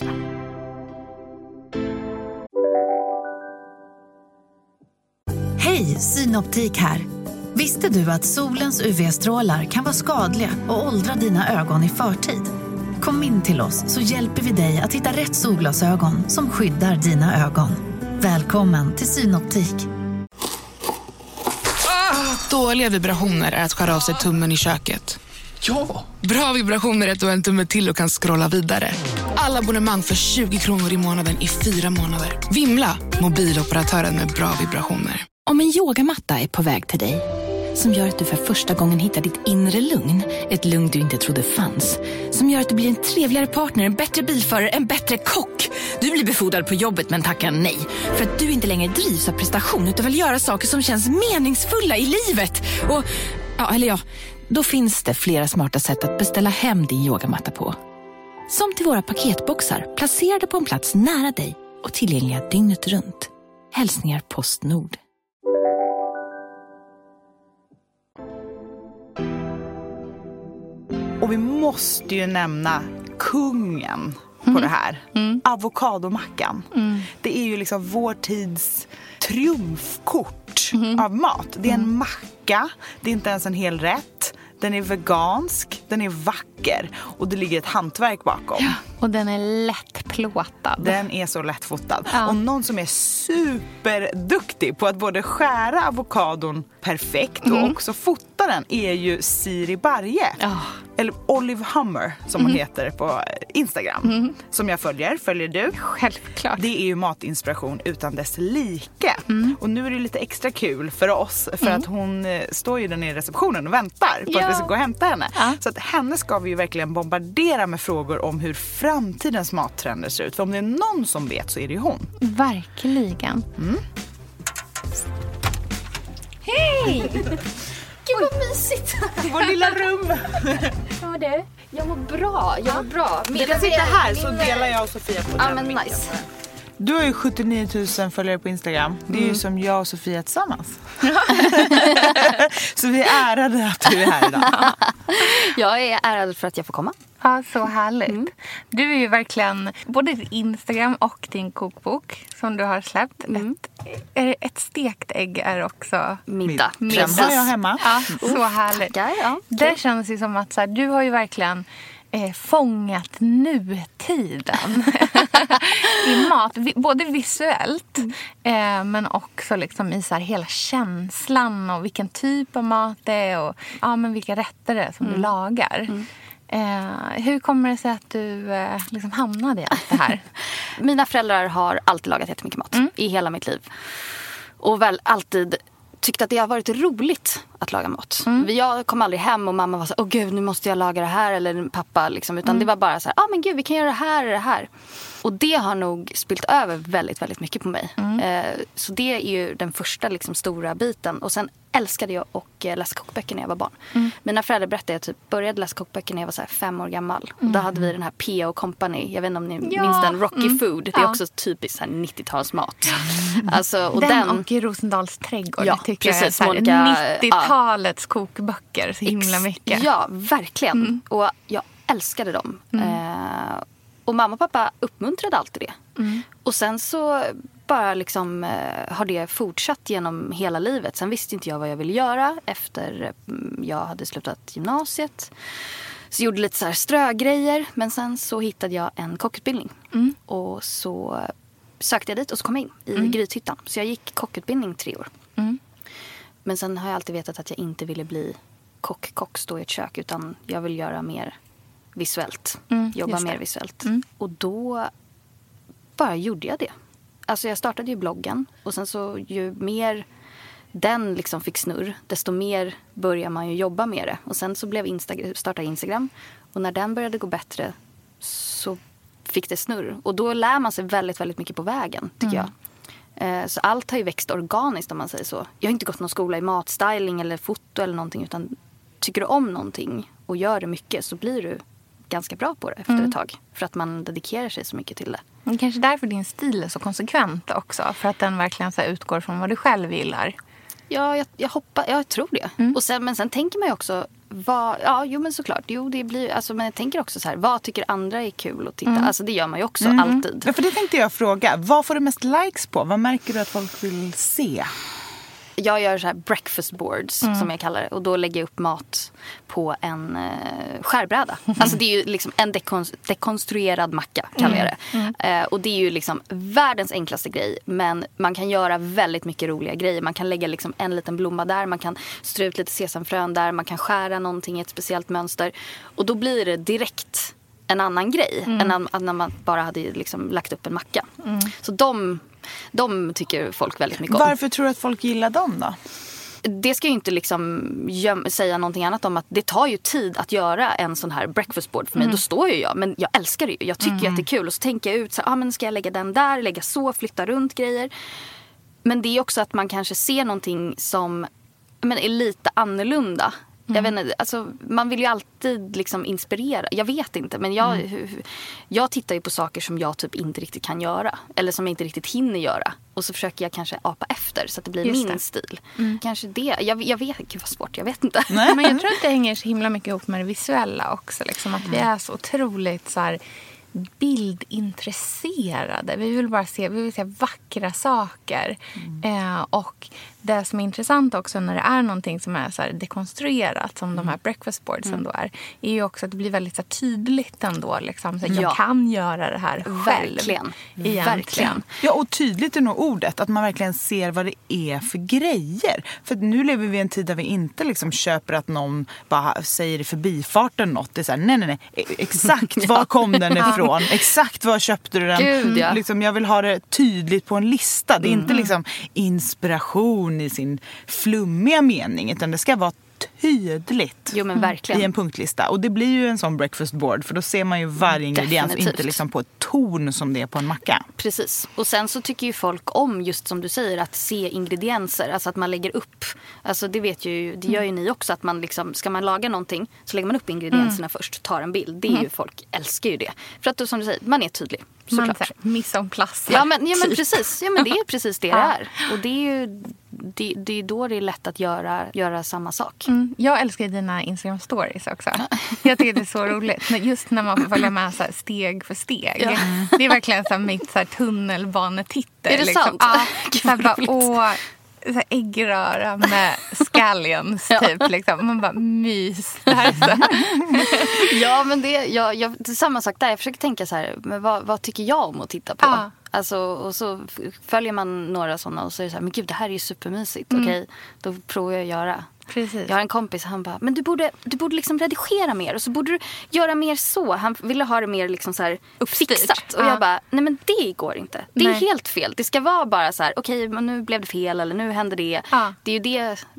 Hej, Synoptik här. Visste du att solens U V-strålar kan vara skadliga och åldra dina ögon i förtid? Kom in till oss så hjälper vi dig att hitta rätt solglasögon som skyddar dina ögon. Välkommen till Synoptik. Dåliga vibrationer är att skära av sig tummen i köket. Ja! Bra vibrationer är att du har en tumme till och kan scrolla vidare. Alla abonnemang för tjugo kronor i månaden i fyra månader. Vimla! Mobiloperatören med bra vibrationer. Om en yogamatta är på väg till dig, som gör att du för första gången hittar ditt inre lugn, ett lugn du inte trodde fanns, som gör att du blir en trevligare partner, en bättre bilförare, en bättre kock. Du blir befordrad på jobbet men tackar nej, för att du inte längre drivs av prestation utan vill göra saker som känns meningsfulla i livet. Och, ja, eller ja, då finns det flera smarta sätt att beställa hem din yogamatta på. Som till våra paketboxar, placerade på en plats nära dig och tillgängliga dygnet runt. Hälsningar Postnord. Och vi måste ju nämna kungen på mm. det här. Mm. Avokadomackan. Mm. Det är ju liksom vår tids triumfkort mm. av mat. Det är en mm. macka. Det är inte ens en hel rätt. Den är vegansk. Den är vacker. Och det ligger ett hantverk bakom. Ja, och den är lättplåtad. Den är så lättfotad. Ja. Och någon som är superduktig på att både skära avokadon perfekt mm. och också fota den är ju Siri Barje. Oh. Eller Olive Hummer som mm. hon heter på Instagram. Mm. Som jag följer. Följer du? Självklart. Det är ju matinspiration utan dess like. Mm. Och nu är det lite extra kul för oss. För mm. att hon står ju där nere i receptionen och väntar på ja. att vi ska gå och hämta henne. Ja. Så att henne ska vi ju verkligen bombardera med frågor om hur framtidens mattrender ser ut. För om det är någon som vet så är det ju hon. Verkligen. Mm. Hej! Gud vad mysigt. Vår lilla rum. Vad var det? Jag mår bra, jag mår bra. Du kan sitta här så delar jag och Sofia på ja, den men micken. Nice. Du har ju sjuttionio tusen följare på Instagram. Det är mm. ju som jag och Sofia tillsammans. Så vi är ärade att du är här idag. Jag är ärad för att jag får komma. Ja, så härligt. Mm. Du är ju verkligen både din Instagram och din kokbok som du har släppt. Mm. Ett, ett stekt ägg är också middag. Den har jag hemma. Ja, så härligt. Tackar, ja. Det känns ju som att så här, du har ju verkligen eh, fångat nutiden i mat. Både visuellt mm. eh, men också liksom i så här hela känslan och vilken typ av mat det är och ja, men vilka rätter det är som mm. du lagar. Mm. Eh, hur kommer det sig att du eh, liksom hamnade i allt det här? Mina föräldrar har alltid lagat jättemycket mat mm. i hela mitt liv. Och väl alltid tyckt att det har varit roligt att laga mat. Mm. Jag kom aldrig hem och mamma var så åh gud, nu måste jag laga det här. Eller pappa liksom. Utan mm. det var bara så här, ja ah, men gud, vi kan göra det här och det här. Och det har nog spilt över väldigt, väldigt mycket på mig. Mm. Eh, så det är ju den första liksom, stora biten. Och sen älskade jag att eh, läsa kokböcker när jag var barn. Mm. Mina föräldrar berättade att jag typ började läsa kokböcker när jag var så här, fem år gammal. Mm. Och då hade vi den här P och Company. Jag vet inte om ni ja. minns den. Rocky mm. Food. Det är ja. också typiskt så här, nittiotalsmat. Alltså, och den, den och Rosendals trädgård. Ja, tycker precis, jag är Monica, nittiotalets ja. kokböcker. Så himla mycket. Ja, verkligen. Mm. Och jag älskade dem. Mm. Eh, och mamma och pappa uppmuntrade alltid det. Mm. Och sen så bara liksom eh, har det fortsatt genom hela livet. Sen visste inte jag vad jag ville göra efter mm, jag hade slutat gymnasiet. Så jag gjorde lite så här strögrejer. Men sen så hittade jag en kockutbildning. Mm. Och så sökte jag dit och så kom jag in i mm. Grythyttan. Så jag gick kockutbildning tre år. Mm. Men sen har jag alltid vetat att jag inte ville bli kock, kock stå i ett kök. Utan jag vill göra mer visuellt. Mm, jobba mer visuellt. Mm. Och då bara gjorde jag det. Alltså jag startade ju bloggen. Och sen så ju mer den liksom fick snurr, desto mer börjar man ju jobba med det. Och sen så blev Instagram, startade Instagram. Och när den började gå bättre så fick det snurr. Och då lär man sig väldigt, väldigt mycket på vägen, tycker mm. jag. Eh, så allt har ju växt organiskt, om man säger så. Jag har inte gått någon skola i matstyling eller foto eller någonting. Utan tycker du om någonting och gör det mycket så blir du ganska bra på det efter mm. ett tag. För att man dedikerar sig så mycket till det. Men kanske därför din stil är så konsekvent också. För att den verkligen så här utgår från vad du själv gillar. Ja, jag, jag hoppas, jag tror det. Mm. Och sen, men sen tänker man ju också, vad, ja, jo men såklart, jo det blir, alltså, men jag tänker också så här, vad tycker andra är kul att titta? Mm. Alltså det gör man ju också, mm. alltid. Ja, för det tänkte jag fråga, vad får du mest likes på? Vad märker du att folk vill se? Jag gör så här breakfast boards, mm. som jag kallar det. Och då lägger jag upp mat på en eh, skärbräda. Mm. Alltså det är ju liksom en dekon- dekonstruerad macka, kallar jag det. Mm. Eh, och det är ju liksom världens enklaste grej. Men man kan göra väldigt mycket roliga grejer. Man kan lägga liksom en liten blomma där. Man kan strö ut lite sesamfrön där. Man kan skära någonting i ett speciellt mönster. Och då blir det direkt en annan grej. Mm. Än när man bara hade liksom lagt upp en macka. Mm. Så de... De tycker folk väldigt mycket om. Varför tror du att folk gillar dem då? Det ska ju inte liksom göm- säga någonting annat om att det tar ju tid att göra en sån här breakfast board för mig. Mm. Då står ju jag, men jag älskar det ju. Jag tycker mm. att det är kul. Och så tänker jag ut, så, ah, men ska jag lägga den där, lägga så, flytta runt grejer. Men det är också att man kanske ser någonting som men, är lite annorlunda. Mm. Jag vet inte, alltså, man vill ju alltid liksom inspirera. Jag vet inte, men jag, mm. jag tittar ju på saker som jag typ inte riktigt kan göra. Eller som jag inte riktigt hinner göra. Och så försöker jag kanske apa efter så att det blir Just min det. stil. Mm. Kanske det. Jag, jag vet, gud vad svårt, jag vet inte. Nej. Men jag tror att det hänger så himla mycket ihop med det visuella också. Liksom, att vi är så otroligt så här bildintresserade. Vi vill bara se, vi vill se vackra saker. Mm. Eh, och det som är intressant också när det är någonting som är så här dekonstruerat, som mm. de här breakfast boardsen mm. då är, är ju också att det blir väldigt så här tydligt ändå. Liksom. Så ja. Jag kan göra det här själv. Verkligen. Verkligen. Ja, och tydligt är nog ordet. Att man verkligen ser vad det är för grejer. För nu lever vi i en tid där vi inte liksom köper att någon bara säger i förbifarten något. Det är så här, nej, nej, nej. Exakt ja. Var kom den ifrån? Exakt vad köpte du den? Gud, ja. liksom, jag vill ha det tydligt på en lista. Det är mm. inte liksom inspiration i sin flummiga mening, utan det ska vara tydligt jo, men verkligen. I en punktlista. Och det blir ju en sån breakfast board, för då ser man ju varje ingrediens och inte liksom på ett ton som det är på en macka. Precis. Och sen så tycker ju folk om, just som du säger, att se ingredienser. Alltså att man lägger upp, alltså det vet ju, det gör ju ni också, att man liksom, ska man laga någonting så lägger man upp ingredienserna mm. först, tar en bild. Det är mm. ju, folk älskar ju det. För att då, som du säger, man är tydlig. Såklart. Mise en place. Ja men, ja, men precis. Ja, men det är precis det det är. Och det är ju det, det är då det är lätt att göra, göra samma sak. Mm. Jag älskar dina Instagram stories också. Jag tycker det är så roligt. Just när man får följa med så här steg för steg. Ja. Det är verkligen så här mitt så här tunnelbanetitter. Är det liksom. sant? Ja, så här bara, åh, så här äggröra med scallions typ. Ja. Liksom. Man bara mys. Ja, men det, jag, jag, det är samma sak där. Jag försöker tänka så här, men vad, vad tycker jag om att titta på? Ja. Alltså, och så följer man några sådana och så är det så här, men gud, det här är ju supermysigt. Mm. Okej, då provar jag att göra. Precis. Jag har en kompis, han bara, men du borde, du borde liksom redigera mer och så borde du göra mer så. Han ville ha det mer liksom så här fixat. Och ja. Jag bara, nej men det går inte. Det är nej. Helt fel. Det ska vara bara så här, okej, men nu blev det fel eller nu hände det. Ja. Det är ju det,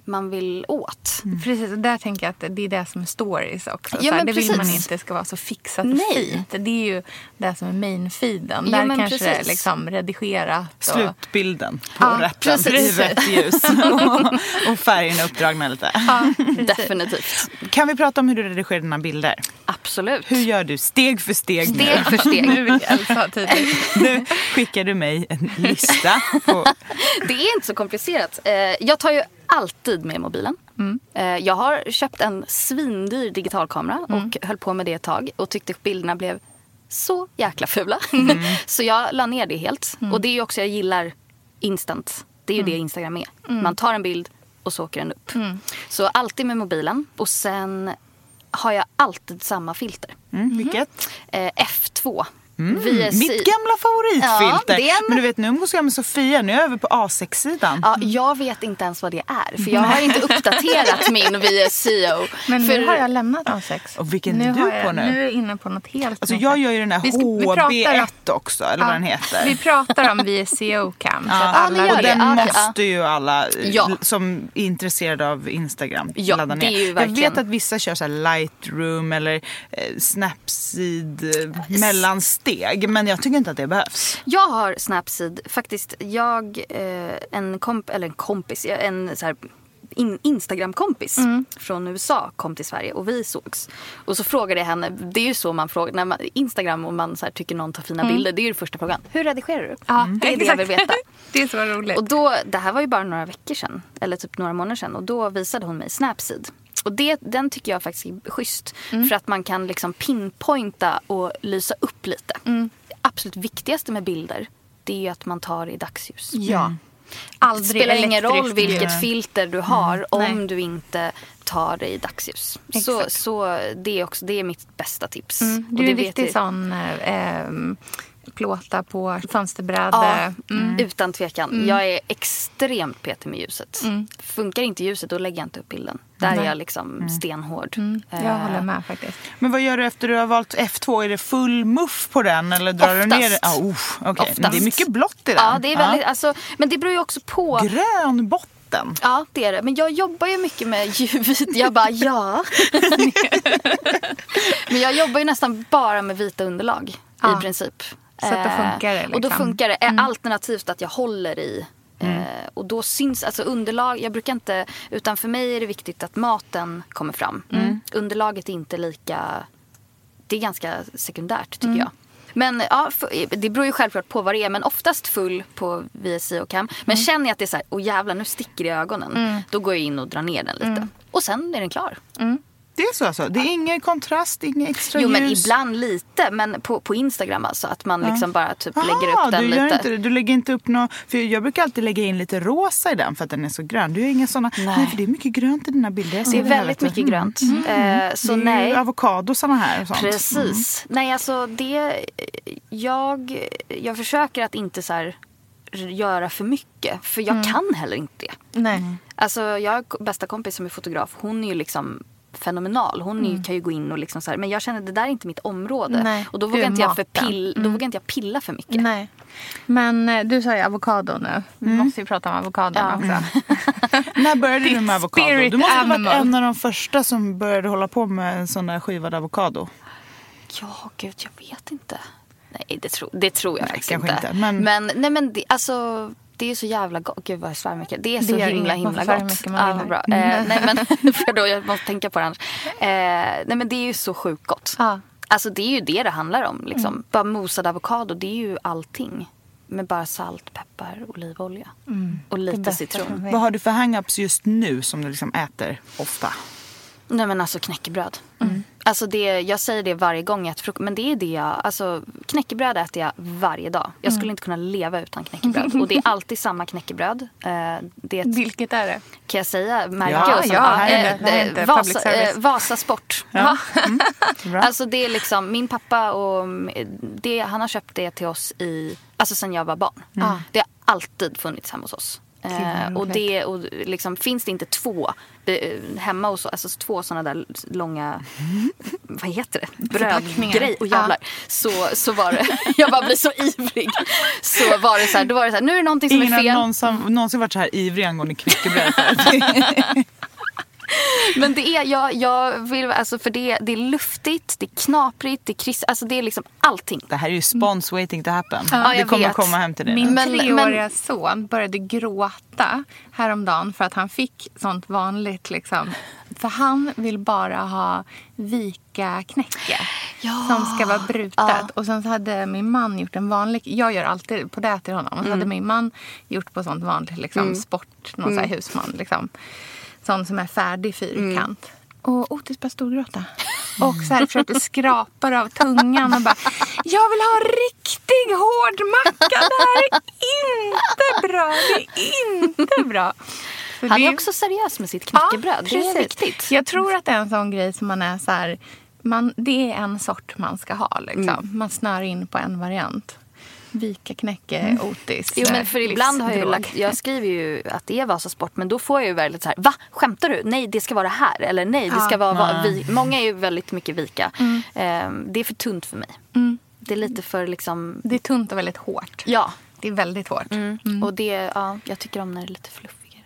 man vill åt. Mm. Precis, och där tänker jag att det är det som är stories också. Ja, så men det vill precis. man inte ska vara så fixat och Nej. fint. Det är ju det som är main-feeden. Ja, där men kanske precis. det är liksom redigerat. Och... Slutbilden på Ja, rätten precis. i rätt ljus. och, och färgerna uppdragna lite. Ja, precis. Definitivt. Kan vi prata om hur du redigerar dina bilder? Absolut. Hur gör du steg för steg, Steg nu? för steg. Nu vill Elsa tydligt. Nu skickar du mig en lista på... Det är inte så komplicerat. Eh, Jag tar ju alltid med mobilen. Mm. Jag har köpt en svindyr digitalkamera mm. och höll på med det ett tag och tyckte att bilderna blev så jäkla fula. Mm. Så jag la ner det helt. Mm. Och det är ju också, jag gillar instant. Det är ju mm. det Instagram är. Mm. Man tar en bild och så åker den upp. Mm. Så alltid med mobilen. Och sen har jag alltid samma filter. Mm. Vilket? Eh, F två. Mm, mitt gamla favoritfilter. Ja, en... Men du vet, nu umgås jag med Sofia. Nu är jag över på A sex-sidan. Ja, jag vet inte ens vad det är. För jag har inte uppdaterat min V S C O. Men för... nu har jag lämnat A sex. Och vilken nu är du jag, på nu? Nu är jag inne på något helt Alltså jag gör ju den här vi ska, H B ett pratar... också. Eller ja, vad den heter. Vi pratar om V S C O-cam. Ja, alla... och den ja, måste ju alla ja. som är intresserade av Instagram ja, ladda ner. Det är ju verkligen... Jag vet att vissa kör så här Lightroom eller eh, Snapseed eh, mellansteg. Men jag tycker inte att det behövs. Jag har Snapseed. Faktiskt, jag, eh, en, komp- eller en kompis, en så här in- Instagram-kompis mm. från U S A kom till Sverige och vi sågs. Och så frågade jag henne, det är ju så man frågar, när man, Instagram och man så här, tycker någon tar fina mm. bilder, det är ju första frågan. Hur redigerar du? Ja, mm. Det är det jag vill veta. Det är så roligt. Och då, det här var ju bara några veckor sedan, eller typ några månader sedan, och då visade hon mig Snapseed. Och det, den tycker jag faktiskt är schysst. Mm. För att man kan liksom pinpointa och lysa upp lite. Mm. Det absolut viktigaste med bilder, det är ju att man tar i dagsljus. Ja. Mm. Det spelar ingen roll vilket ja. filter du har mm. om Nej. du inte tar det i dagsljus. Så, så det, är också, det är mitt bästa tips. Mm. Du och är det en riktig sån... Eh, plåta på fönsterbräde. Ja, mm. utan tvekan. Mm. Jag är extremt petig med ljuset. Mm. Funkar inte ljuset, då lägger jag inte upp bilden. Där Nej. är jag liksom mm. stenhård. Mm. Jag uh, håller med faktiskt. Men vad gör du efter du har valt F två? Är det full muff på den? Eller drar Oftast. du ner det? Oh, okay. Men det är mycket blått i den. Ja, det är väldigt, ja. alltså, men det beror ju också på... Grön botten. Ja, det är det. Men jag jobbar ju mycket med ljuvit. Jag bara, ja. Men jag jobbar ju nästan bara med vita underlag. Ja. I princip. Så att då funkar det liksom. Och då funkar det. Mm. Alternativt att jag håller i. Mm. Eh, och då syns, alltså underlag, jag brukar inte, utan för mig är det viktigt att maten kommer fram. Mm. Underlaget är inte lika, det är ganska sekundärt tycker mm. jag. Men ja, det beror ju självklart på vad det är. Men oftast full på V S C O-cam. Men mm. känner jag att det är så här, åh jävlar, nu sticker det i ögonen. Mm. Då går jag in och drar ner den lite. Mm. Och sen är den klar. Mm. Det är så alltså? Det är ingen kontrast, ingen extra jo, ljus? Jo, men ibland lite. Men på, på Instagram alltså. Att man liksom bara typ Aha, lägger upp den du lite. Gör inte, du lägger inte upp något... För jag brukar alltid lägga in lite rosa i den för att den är så grön. Du har inga såna... Nej. nej, för det är mycket grönt i dina bilder. Jag det är det väldigt här, mycket mm. grönt. Mm. Eh, så det är nej. ju avokadosarna här och sånt. Precis. Mm. Nej, alltså det... Jag, jag försöker att inte så här göra för mycket. För jag mm. kan heller inte det. Nej. Mm. Alltså, jag har bästa kompis som är fotograf. Hon är ju liksom fenomenal. Hon mm. kan ju gå in och liksom så här, men jag känner att det där är inte mitt område. Nej, och då vågar, inte jag för pill, mm. då vågar inte jag pilla för mycket. Nej. Men du sa ju avokado nu. Vi mm. måste ju prata om avokadon ja. också. När började du med avokado? Du måste ha varit en av de första som började hålla på med en sån där skivad avokado. Ja, gud, jag vet inte. Nej, det, tro, det tror jag nej, faktiskt inte. inte. Men, men, nej, men det, alltså... Det är så jävla gott. Gud vad jag svär mycket. Det är så det himla himla gott. Ja, bra. Eh, nej men för då jag måste tänka på det annars. Eh, nej men det är ju så sjukt gott. Ja. Alltså det är ju det det handlar om liksom. Mm. Bara mosad avokado, det är ju allting. Med bara salt, peppar, olivolja mm. och lite citron. Vad har du för hang-ups just nu som du liksom äter ofta? Nej men alltså knäckebröd. Mm. Alltså det, jag säger det varje gång jag äter frukost. Men det är det jag, alltså knäckebröd äter jag varje dag. Jag skulle mm. inte kunna leva utan knäckebröd. Och det är alltid samma knäckebröd. Uh, det är ett, vilket är det? Kan jag säga märke? Ja, och så, ja, uh, är det, uh, uh, Vasa, uh, Vasa Sport. Ja. Mm. Alltså det är liksom, min pappa och det, han har köpt det till oss i, alltså sen jag var barn. Mm. Det har alltid funnits hemma hos oss. Eh, och det, och liksom, finns det inte två eh, hemma och så, alltså två sådana där långa, vad heter det? Brödgrej och jävlar. Ja. Så, så var det, jag bara blir så ivrig. Så var det så här, då var det så här, nu är det någonting som Ingen är fel. Ingen har någonsin, någonsin varit så här ivrig angående knäckebröd. Men det är, jag, jag vill, alltså för det, det är luftigt, det är knaprigt, det är krisp, alltså det är liksom allting. Det här är ju spons waiting to happen. Ja, det kommer vet. att komma hem till dig. Min Men- treåriga men- son började gråta häromdagen för att han fick sånt vanligt liksom. För han vill bara ha vika knäcke Ja. som ska vara brutet. Ja. Och sen så hade min man gjort en vanlig, jag gör alltid på det till honom. Och så hade min man gjort på sånt vanligt liksom, sport, någon så här husman liksom. Sån som är färdig fyrkant. Och Otis bara storgråta. Och så här försökte skrapa av tungan och bara, jag vill ha riktig hård macka. Det här är inte bra. Det är inte bra. För Han det- är också seriös med sitt knäckebröd. Ja, det är precis. viktigt. Jag tror att det är en sån grej som man är så här, man, det är en sort man ska ha liksom. Mm. Man snör in på en variant. Vika knäcke, Otis. Jo, men för ibland har jag ju livsdrog. lagt, jag skriver ju att det är Vasasport, men då får jag ju väldigt så här, va? Skämtar du? Nej, det ska vara här. Eller nej, det Ja. ska vara, va, Nej. vi, många är ju väldigt mycket vika. Ehm, det är för tunt för mig. Mm. Det är lite för liksom, Det är tunt och väldigt hårt. ja. Det är väldigt hårt. Mm. Och det, ja, jag tycker om när det är lite fluffigare.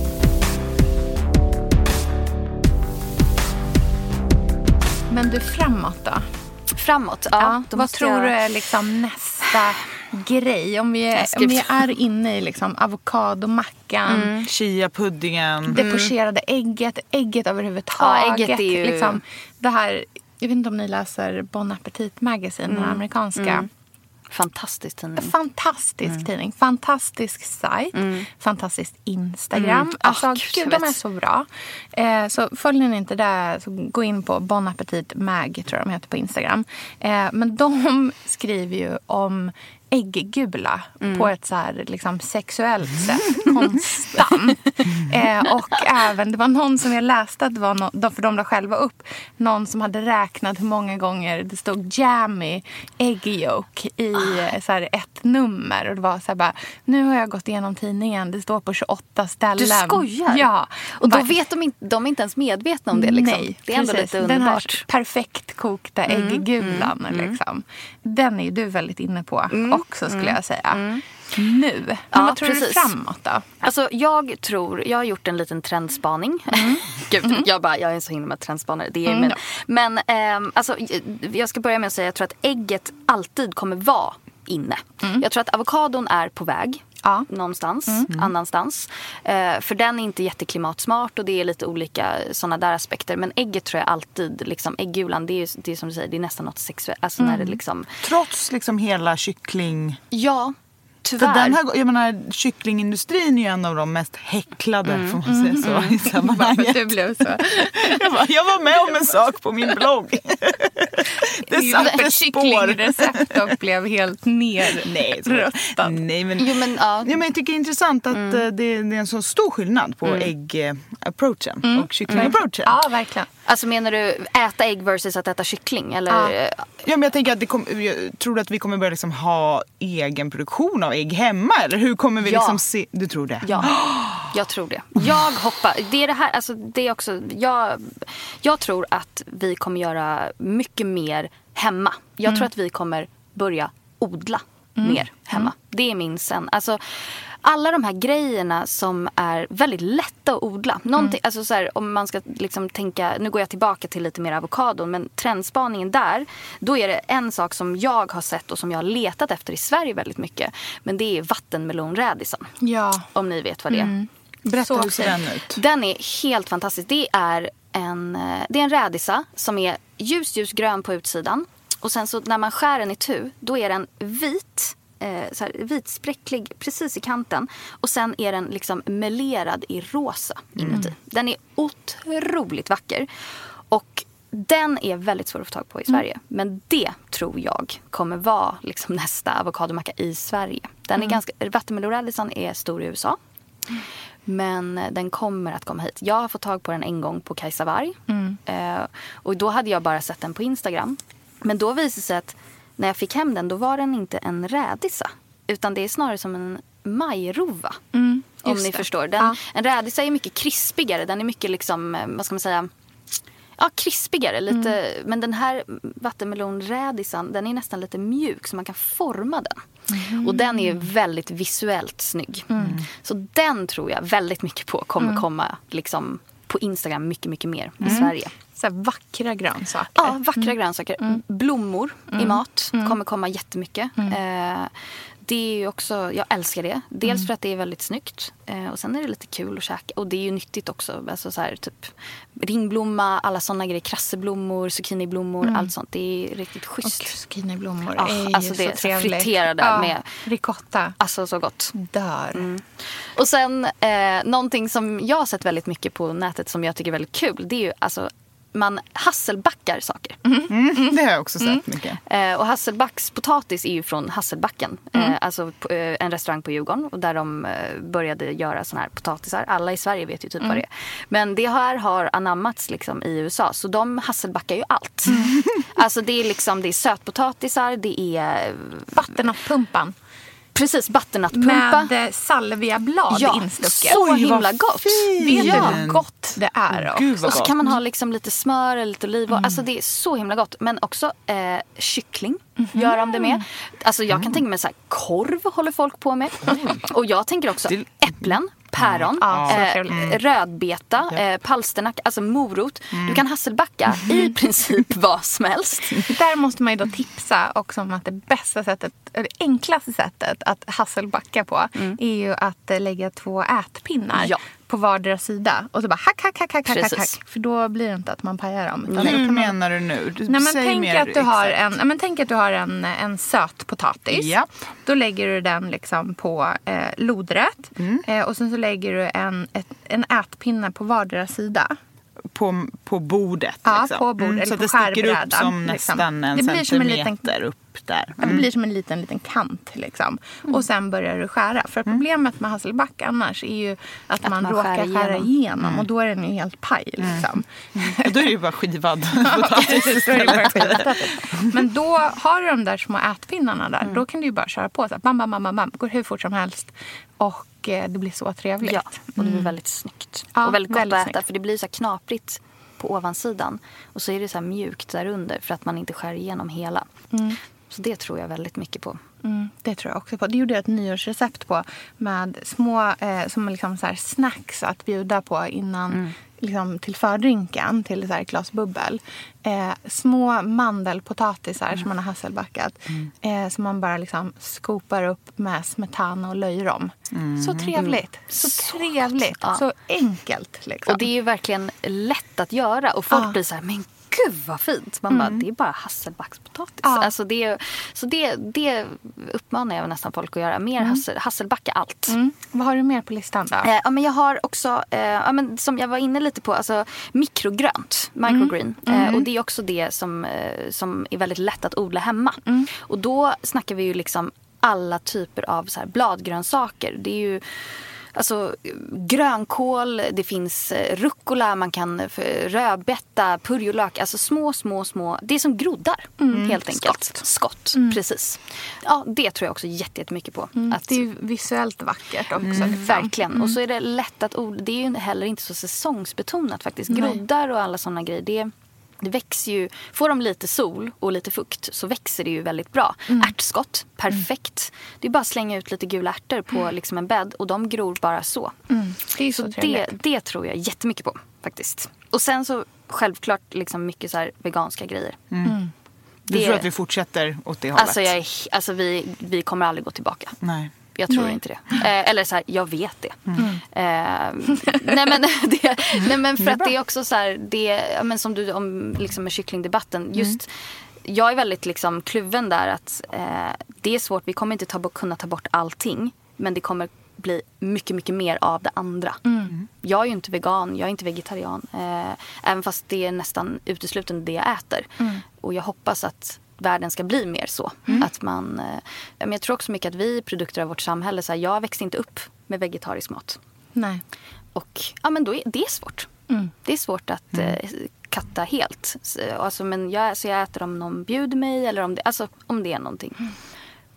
Men du, framåt då? Framåt, ja. Ja, då vad måste tror jag... du är liksom nästa grej? Om vi är, Jag skrev- om vi är inne i liksom avokadomackan, Mm. Chia-puddingen. det pocherade ägget, ägget överhuvudtaget. Ja, ägget är ju- liksom, det här, jag vet inte om ni läser Bon Appetit Magazine, den amerikanska. Fantastisk tidning. Fantastisk tidning, fantastisk sajt, fantastisk Instagram. Mm. Alltså, Ah, gud, jag de vet. är så bra. Eh, så följer ni inte det, så gå in på Bon Appetit Mag, tror jag de heter på Instagram. Eh, men de skriver ju om ägggula på ett så här liksom sexuellt sätt konstant. Eh, och även, det var någon som jag läste att det var no, för de la själva upp, någon som hade räknat hur många gånger det stod jammy egg yolk i så här ett nummer, och det var så här bara, nu har jag gått igenom tidningen, det står på tjugoåtta ställen. Du skojar? Ja. Och då bara, vet de inte, de är inte ens medvetna om det liksom. Nej, det är ändå precis. lite Den här underbart. perfekt kokta ägggulan liksom. Den är ju du väldigt inne på också, skulle jag säga. Nu. Men Ja, vad tror precis. du framåt då? Alltså jag tror, jag har gjort en liten trendspaning. Gud, jag bara, jag är så himla trendspanare. Det är, Mm, men ja. men ehm, alltså, jag ska börja med att säga, jag tror att ägget alltid kommer vara inne. Jag tror att avokadon är på väg. Ja. Någonstans, annanstans. Eh, för den är inte jätteklimatsmart och det är lite olika sådana där aspekter. Men ägget tror jag alltid, liksom, äggulan, det är, det är som du säger, det är nästan något sexuellt. Alltså när det liksom, Trots liksom hela kyckling... ja, För tyvärr. den här, jag menar, kycklingindustrin är ju en av de mest häcklade, får man säga så, i sammanhanget. Du blev så. Jag, bara, jag var med om en sak på min blogg. Det satte spår. Kycklingrecept och blev helt Nej, så, nerröstad. nej, men, Jo, men, ja. ja, men jag tycker det är intressant att eh, det, det är en så stor skillnad på ägg-approachen och kyckling-approachen. Ja, verkligen. Alltså menar du äta ägg versus att äta kyckling? Eller? Ja. Ja, men jag tänker att det kom, jag tror att vi kommer börja liksom ha egen produktion av ägg hemma, eller hur kommer vi Ja. liksom se? Du tror det? Ja, jag tror det. Jag hoppas, det är det här, alltså det är också, jag, jag tror att vi kommer göra mycket mer hemma. Jag tror att vi kommer börja odla mer hemma. Det är min sen. Alltså alla de här grejerna som är väldigt lätta att odla. Någonting, alltså så här, om man ska liksom tänka, nu går jag tillbaka till lite mer avokadon, men trendspaningen där, då är det en sak som jag har sett och som jag har letat efter i Sverige väldigt mycket. Men det är vattenmelonrädisen. Ja. Om ni vet vad det är. Berätta, Så hur ser den ut? Den är helt fantastisk. Det är en, det är en rädisa som är ljus, ljus grön på utsidan. Och sen så när man skär den i tu, då är den vit, eh, så här, vitspräcklig precis i kanten. Och sen är den liksom melerad i rosa inuti. Mm. Den är otroligt vacker. Och den är väldigt svår att få tag på i Sverige. Mm. Men det tror jag kommer vara liksom nästa avokadomacka i Sverige. Den Mm. är ganska, vattenmelonrädisan är stor i U S A. Men den kommer att komma hit. Jag har fått tag på den en gång på Kajsa Warg. Mm. Eh, och då hade jag bara sett den på Instagram. Men då visade det sig att när jag fick hem den, då var den inte en rädisa. Utan det är snarare som en majrova. Mm. Om Just ni det. förstår. Den, Ja. En rädisa är mycket krispigare. Den är mycket liksom, vad ska man säga... Ja, krispigare. Lite, mm. Men den här vattenmelonrädisan, den är nästan lite mjuk så man kan forma den. Mm. Och den är väldigt visuellt snygg. Mm. Så den tror jag väldigt mycket på kommer mm. komma liksom, på Instagram mycket, mycket mer mm. i Sverige. Så här vackra grönsaker. Ja, vackra mm. grönsaker. Mm. Blommor mm. i mat mm. kommer komma jättemycket. Mm. Eh, det är ju också, jag älskar det. Dels mm. för att det är väldigt snyggt. Eh, och sen är det lite kul att käka. Och det är ju nyttigt också. Alltså så här, typ ringblomma, alla sådana grejer. Krasseblommor, zucchiniblommor, mm. allt sånt. Det är riktigt schysst. Och zucchiniblommor ja, är alltså ju det så är trevligt. Friterade ja, med ricotta. Alltså så gott. Dör. Mm. Och sen eh, någonting som jag har sett väldigt mycket på nätet som jag tycker är väldigt kul. Det är ju alltså man hasselbackar saker. Mm. Mm, det har jag också sett mm. mycket. Eh, och Hasselbackspotatis är ju från Hasselbacken. Mm. Eh, alltså på, eh, en restaurang på Djurgården. Och där de eh, började göra såna här potatisar. Alla i Sverige vet ju typ mm. vad det är. Men det här har anammats liksom i U S A. Så de hasselbackar ju allt. Mm. Alltså det är liksom det är sötpotatisar. Det är... Vattennattpumpan. Precis, vattennattpumpa. Med salviablad ja, instucket. Så himla gott. Vet ja. du hur gott det är? Gud, vad och så gott. kan man ha liksom lite smör eller lite oliv. Mm. Alltså det är så himla gott. Men också eh, kyckling mm. gör de det med. Alltså jag kan mm. tänka mig så här, korv håller folk på med. Mm. Och jag tänker också äpplen. Päron, ja, eh, mm. rödbeta, ja. eh, palsternack, alltså morot. Mm. Du kan hasselbacka mm. i princip vad som helst. Där måste man ju då tipsa också om att det bästa sättet, eller enklaste sättet att hasselbacka på mm. är ju att lägga två ätpinnar ja. på vardera sida. Och så bara hack, hack, hack, hack, hack, hack. För då blir det inte att man pajar dem. Hur mm. menar du nu? Du nej, men tänk, mer att du har en, exakt. men tänk att du har en, en söt potatis. Ja. Då lägger du den liksom på eh, lodrätt. Mm. Eh, och sen så lägger du en, ett, en ätpinne på vardera sida. På, på bordet? Ja, liksom. på bordet. Mm, eller så på det sticker upp liksom. som nästan en det blir centimeter som en liten, upp där. Mm. Ja, det blir som en liten, liten kant. Liksom. Mm. Och sen börjar du skära. För problemet med hasselback annars är ju att, att man, man råkar skära igenom. igenom mm. Och då är den ju helt paj. Liksom. Mm. Och då är det ju bara skivad potatis. då är det bara skivad potatis. Men då har du de där små ätpinnarna där. Mm. Då kan du ju bara köra på. Så här, bam, bam, bam, bam. Går hur fort som helst. Och det blir så trevligt. Ja, och det blir mm. väldigt snyggt. Ja, och väldigt gott väldigt att äta. Snyggt. För det blir så här knaprigt på ovansidan. Och så är det så här mjukt där under. För att man inte skär igenom hela. Mm. Så det tror jag väldigt mycket på. Mm, det tror jag också på. Det gjorde jag ett nyårsrecept på. Med små eh, som liksom så här snacks att bjuda på innan. Mm. Liksom till fördrinken, till så här ett glas bubbel. Eh, små mandelpotatisar mm. som man har hasselbackat. Mm. Eh, som man bara liksom skopar upp med smetana och löjrom. Mm. Så trevligt. Mm. Så, så trevligt. Ja. Så enkelt. Liksom. Och det är ju verkligen lätt att göra. Och folk ja. blir så här, men gud vad fint. Man mm. bara, det är bara hasselbackspotatis. Ja. Alltså det, så det, det uppmanar jag nästan folk att göra. Mer mm. hassel, hasselbacka allt. Mm. Vad har du mer på listan då? Eh, ja, men jag har också, eh, ja, men som jag var inne lite på, alltså mikrogrönt, microgreen. Mm. Eh, och det är också det som, eh, som är väldigt lätt att odla hemma. Mm. Och då snackar vi ju liksom alla typer av så här bladgrönsaker. Det är ju alltså grönkål, det finns rucola, man kan rödbeta, purjolök, alltså små, små, små. Det är som groddar, mm. helt enkelt. Skott. Skott, mm. precis. Ja, det tror jag också jättemycket på. Mm. Att, det är ju visuellt vackert också. Mm. Liksom. Verkligen. Mm. Och så är det lätt att odla. Det är ju heller inte så säsongsbetonat faktiskt. Nej. Groddar och alla sådana grejer, det Det växer ju, får de lite sol och lite fukt så växer det ju väldigt bra. Mm. Ärtskott, perfekt. Mm. Det är bara att slänga ut lite gula ärtor på mm. liksom en bädd och de gror bara så. Mm. Det är så, så det, det tror jag jättemycket på faktiskt. Och sen så självklart liksom mycket så här veganska grejer. Mm. Mm. Du det, tror att vi fortsätter åt det hållet? Alltså, jag, alltså vi, vi kommer aldrig gå tillbaka. Nej. Jag tror nej. inte det. Eh, eller så här, jag vet det. Mm. Eh, nej, men det. Nej men för det att det är också så här, det, men som du om liksom med kycklingdebatten, just mm. jag är väldigt liksom kluven där att eh, det är svårt, vi kommer inte ta, kunna ta bort allting, men det kommer bli mycket, mycket mer av det andra. Mm. Jag är ju inte vegan, jag är inte vegetarian. Eh, även fast det är nästan uteslutande det jag äter. Mm. Och jag hoppas att världen ska bli mer så. Mm. Att man, eh, men jag tror också mycket att vi är produkter av vårt samhälle. Så här, jag växte inte upp med vegetarisk mat. Nej. Och ja, men då är det är svårt. Mm. Det är svårt att mm. eh, katta helt. Så, alltså, men jag, så jag äter om någon bjuder mig eller om det, alltså, om det är någonting. Mm.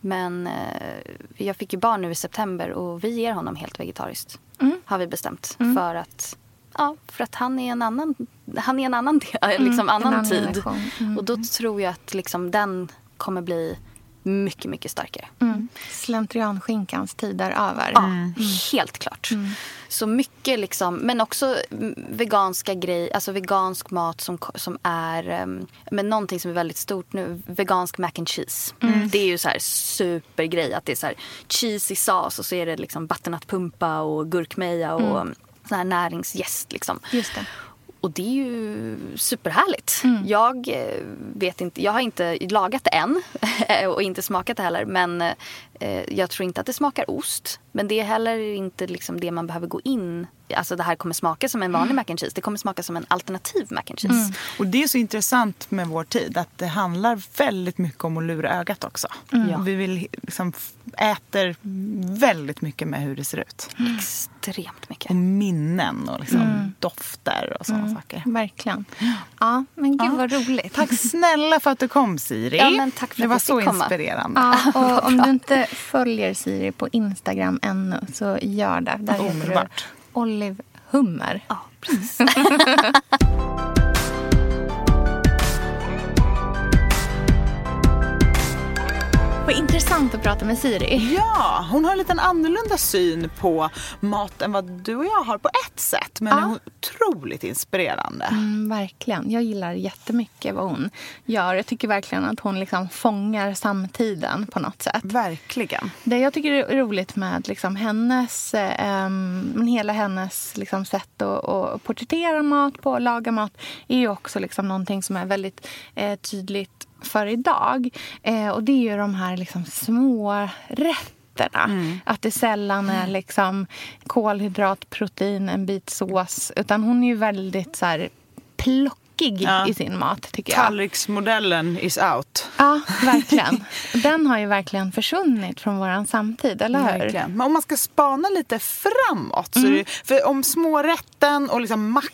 Men eh, jag fick ju barn nu i september och vi ger honom helt vegetariskt. Mm. Har vi bestämt. Mm. För att ja, för att han är en annan han är en annan del, liksom mm, annan, annan tid. Mm. Och då tror jag att liksom den kommer bli mycket, mycket starkare. Mm. Slentrianskinkans tid är över. Ja, mm. helt klart. Mm. Så mycket liksom, men också veganska grejer, alltså vegansk mat som, som är, men någonting som är väldigt stort nu, vegansk mac and cheese. Mm. Det är ju så här supergrej, att det är så här cheese i sås och så är det liksom butternutpumpa och gurkmeja och mm. sån här näringsjäst liksom. Just det. Och det är ju superhärligt. Mm. Jag vet inte, jag har inte lagat det än och inte smakat det heller. Men eh, jag tror inte att det smakar ost. Men det är heller inte liksom det man behöver gå in. Alltså det här kommer smaka som en vanlig mm. mac and cheese. Det kommer smaka som en alternativ mac and cheese. Mm. Och det är så intressant med vår tid. Att det handlar väldigt mycket om att lura ögat också. Mm. Ja. Vi vill liksom äter väldigt mycket med hur det ser ut. Mm. Extremt mycket. Och minnen och liksom mm. dofter och sådana mm. saker. Verkligen. Ja, men gud ja. Vad roligt. Tack snälla för att du kom, Siri. Ja, men tack för det var att så komma. Inspirerande. Ja, och om du inte följer Siri på Instagram ännu så gör det. Där heter du Olive Hummer. Ja, precis. Vad intressant att prata med Siri. Ja, hon har en liten annorlunda syn på mat än vad du och jag har på ett sätt. Men ja. Är otroligt inspirerande. Mm, verkligen. Jag gillar jättemycket vad hon gör. Jag tycker verkligen att hon liksom fångar samtiden på något sätt. Verkligen. Det jag tycker är roligt med liksom hennes, eh, hela hennes liksom sätt att, att porträttera mat på, laga mat, är ju också liksom någonting som är väldigt eh, tydligt för idag. Eh, och det är ju de här liksom små rätterna. Mm. Att det sällan är liksom kolhydrat, protein, en bit sås. Utan hon är ju väldigt så här plockig ja. I sin mat, tycker jag. Tallriksmodellen is out. Ja, verkligen. Den har ju verkligen försvunnit från våran samtid, eller hur? Verkligen. Men om man ska spana lite framåt. Mm. Så det, för om smårätten och liksom mackan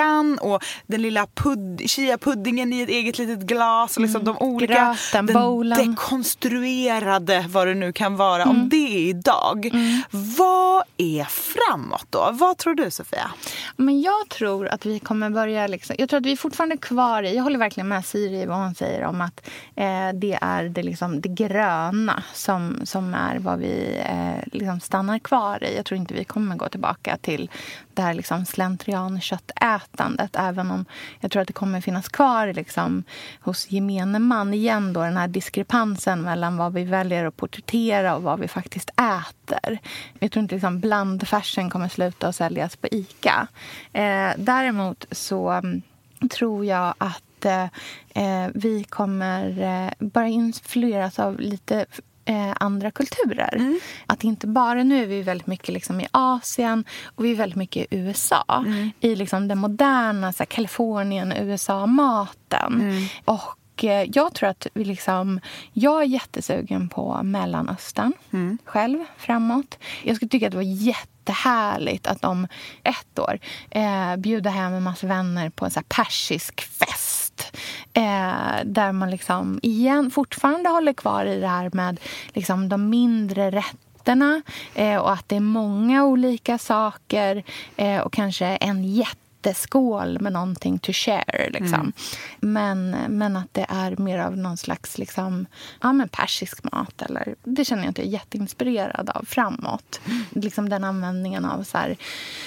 och den lilla pudd, chia-puddingen i ett eget litet glas och liksom mm. de olika gröten, den bowlen. Dekonstruerade vad det nu kan vara. Mm. Om det är idag, mm. vad är framåt då? Vad tror du, Sofia? Men jag tror att vi kommer börja liksom, jag tror att vi är fortfarande kvar i, jag håller verkligen med Siri vad hon säger om att eh, det är det, liksom, det gröna som, som är vad vi eh, liksom stannar kvar i. Jag tror inte vi kommer gå tillbaka till det här liksom slentrianköttätandet, även om jag tror att det kommer finnas kvar liksom hos gemene man igen då, den här diskrepansen mellan vad vi väljer att porträttera och vad vi faktiskt äter. Jag tror inte liksom blandfärsen kommer sluta att säljas på ICA. Eh, däremot så mm, tror jag att eh, vi kommer eh, bara influeras av lite Eh, andra kulturer. Mm. Att inte bara nu är vi väldigt mycket liksom i Asien och vi är väldigt mycket i U S A. Mm. I liksom den moderna så här, Kalifornien, U S A-maten. Mm. Och eh, jag tror att vi liksom, jag är jättesugen på Mellanöstern mm. själv framåt. Jag skulle tycka att det var jättehärligt att om ett år eh, bjuda hem en massa vänner på en så här persisk fest. Eh, där man liksom igen fortfarande håller kvar i det här med liksom de mindre rätterna eh, och att det är många olika saker eh, och kanske en jätteskål med någonting to share liksom. Mm. men, men att det är mer av någon slags liksom, ja, men persisk mat eller, det känner jag att jag är jätteinspirerad av framåt. Mm. Liksom den användningen av så här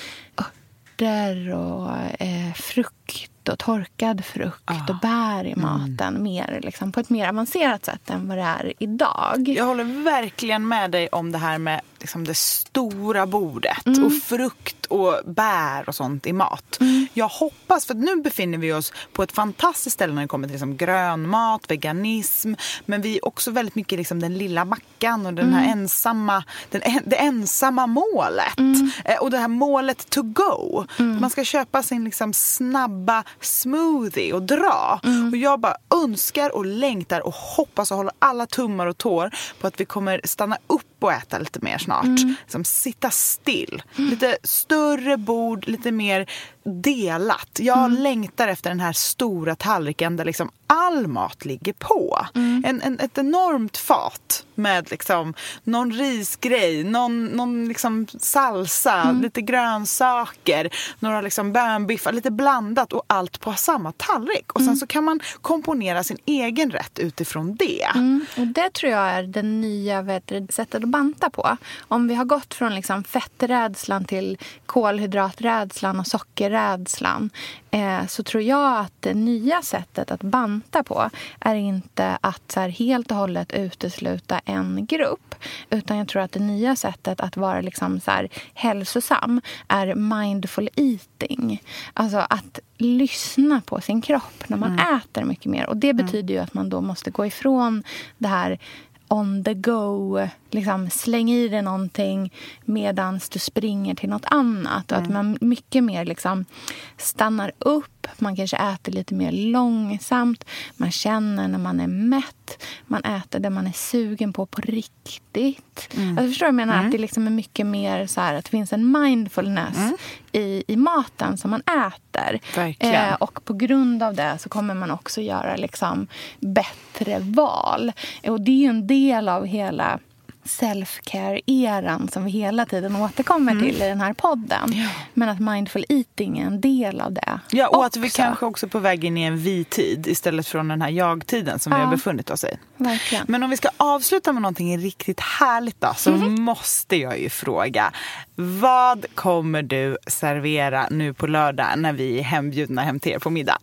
örter och eh, frukt och torkad frukt ah, och bär i maten mm. mer, liksom, på ett mer avancerat sätt än vad det är idag. Jag håller verkligen med dig om det här med liksom, det stora bordet mm. och frukt och bär och sånt i mat. Mm. Jag hoppas, för nu befinner vi oss på ett fantastiskt ställe när det kommer till liksom, grönmat, veganism, men vi är också väldigt mycket liksom, den lilla mackan och den här mm. ensamma, den, det ensamma målet. Mm. Eh, och det här målet to go. Mm. Man ska köpa sin liksom, snabba smoothie och dra. Mm. Och jag bara önskar och längtar och hoppas och håller alla tummar och tår på att vi kommer stanna upp och äta lite mer snart. Mm. Liksom sitta still. Mm. Lite större bord, lite mer delat. Jag mm. längtar efter den här stora tallriken där liksom all mat ligger på. Mm. En, en, ett enormt fat med liksom någon risgrej, någon, någon liksom salsa, mm. lite grönsaker, några liksom bönbiffar, lite blandat och allt på samma tallrik. Och sen mm. så kan man komponera sin egen rätt utifrån det. Mm. Och det tror jag är det nya vet du, sättet att banta på. Om vi har gått från liksom fetträdslan till kolhydraträdslan och sockerrädslan eh, så tror jag att det nya sättet att banta på är inte att så här, helt och hållet utesluta en grupp, utan jag tror att det nya sättet att vara liksom så här, hälsosam är mindful eating. Alltså att lyssna på sin kropp när man mm. äter mycket mer. Och det betyder ju att man då måste gå ifrån det här on the go, liksom släng i dig någonting medans du springer till något annat. Och mm. att man mycket mer liksom stannar upp, man kanske äter lite mer långsamt, man känner när man är mätt, man äter det man är sugen på på riktigt. Mm. Alltså, förstår du vad jag menar? Mm. Att det liksom är mycket mer så här, att det finns en mindfulness mm. i, i maten som man äter. Eh, och på grund av det så kommer man också göra liksom bättre val. Och det är ju en del av hela self-care-eran som vi hela tiden återkommer mm. till i den här podden. Ja. Men att mindful eating är en del av det. Ja, och också. Att vi kanske också är på väg in i en vi-tid istället från den här jag-tiden som ja. vi har befunnit oss i. Verkligen. Men om vi ska avsluta med någonting riktigt härligt då, så mm. måste jag ju fråga, vad kommer du servera nu på lördag när vi är hembjudna hem till er på middag?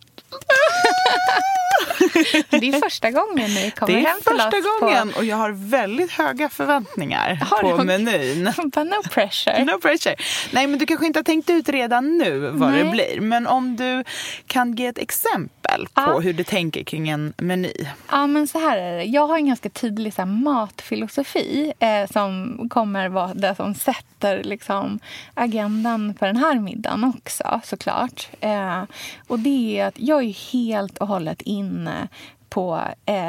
Det är första gången ni kommer hem till oss. Det är första gången på... och jag har väldigt höga förväntningar har på du... menyn. No pressure. No pressure. Nej, men du kanske inte har tänkt ut redan nu vad Nej. det blir. Men om du kan ge ett exempel på ja. hur du tänker kring en meny. Ja, men så här är det. Jag har en ganska tydlig så här, matfilosofi eh, som kommer vara det som sätter liksom, agendan för den här middagen också, såklart. Eh, och det är att jag är helt och hållet inne på eh,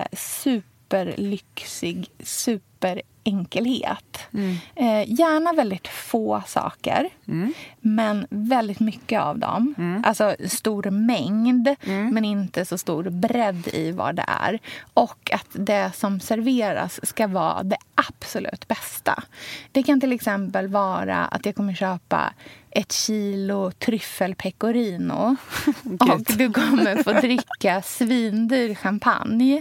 superlyxig, superenkelhet. Mm. Eh, gärna väldigt få saker, mm. men väldigt mycket av dem. Mm. Alltså stor mängd, mm. men inte så stor bredd i vad det är. Och att det som serveras ska vara det absolut bästa. Det kan till exempel vara att jag kommer köpa ett kilo tryffelpecorino och du kommer få dricka svindyr champagne,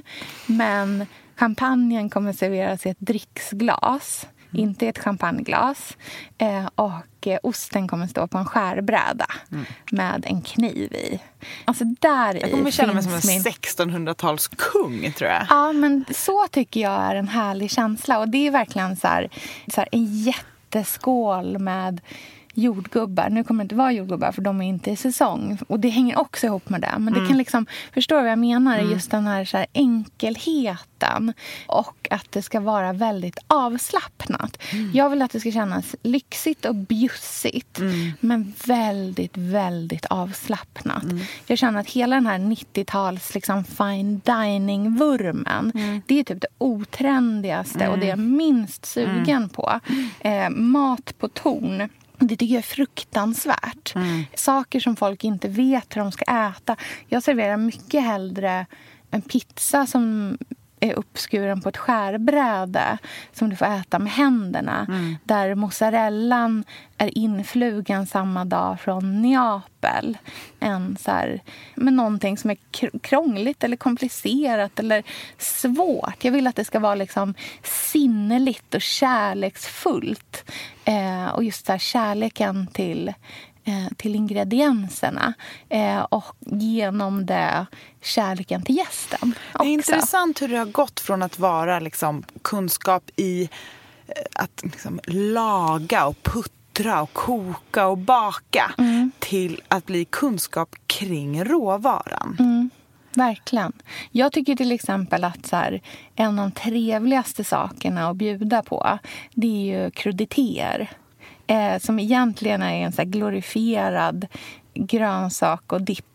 men champagnen kommer serveras i ett dricksglas, mm. inte i ett champagneglas, eh, och eh, osten kommer stå på en skärbräda mm. med en kniv i. Alltså där jag kommer känna mig som en min... sextonhundratals kung, tror jag. Ja, men så tycker jag är en härlig känsla, och det är verkligen så här, så här en jätteskål med jordgubbar. Nu kommer det inte vara jordgubbar för de är inte i säsong. Och det hänger också ihop med det. Men mm. det kan liksom, förstå vad jag menar, mm. just den här, så här enkelheten. Och att det ska vara väldigt avslappnat. Mm. Jag vill att det ska kännas lyxigt och bjussigt. Mm. Men väldigt, väldigt avslappnat. Mm. Jag känner att hela den här nittio-tals liksom fine dining-vurmen, mm. det är typ det otrendigaste mm. och det är jag minst sugen mm. på. Eh, mat på ton. Det tycker jag är fruktansvärt. Mm. Saker som folk inte vet hur de ska äta. Jag serverar mycket hellre en pizza som är uppskuren på ett skärbräde som du får äta med händerna. Mm. Där mozzarellan är influgen samma dag från Neapel. En så här, med någonting som är krångligt eller komplicerat eller svårt. Jag vill att det ska vara liksom sinneligt och kärleksfullt. Eh, och just där kärleken till till ingredienserna eh, och genom det kärleken till gästen också. Det är intressant hur det har gått från att vara liksom, kunskap i eh, att liksom, laga och puttra och koka och baka mm. till att bli kunskap kring råvaran. Mm. Verkligen. Jag tycker till exempel att så här, en av de trevligaste sakerna att bjuda på, det är ju kruditer. Eh, som egentligen är en så här glorifierad grönsak och dipp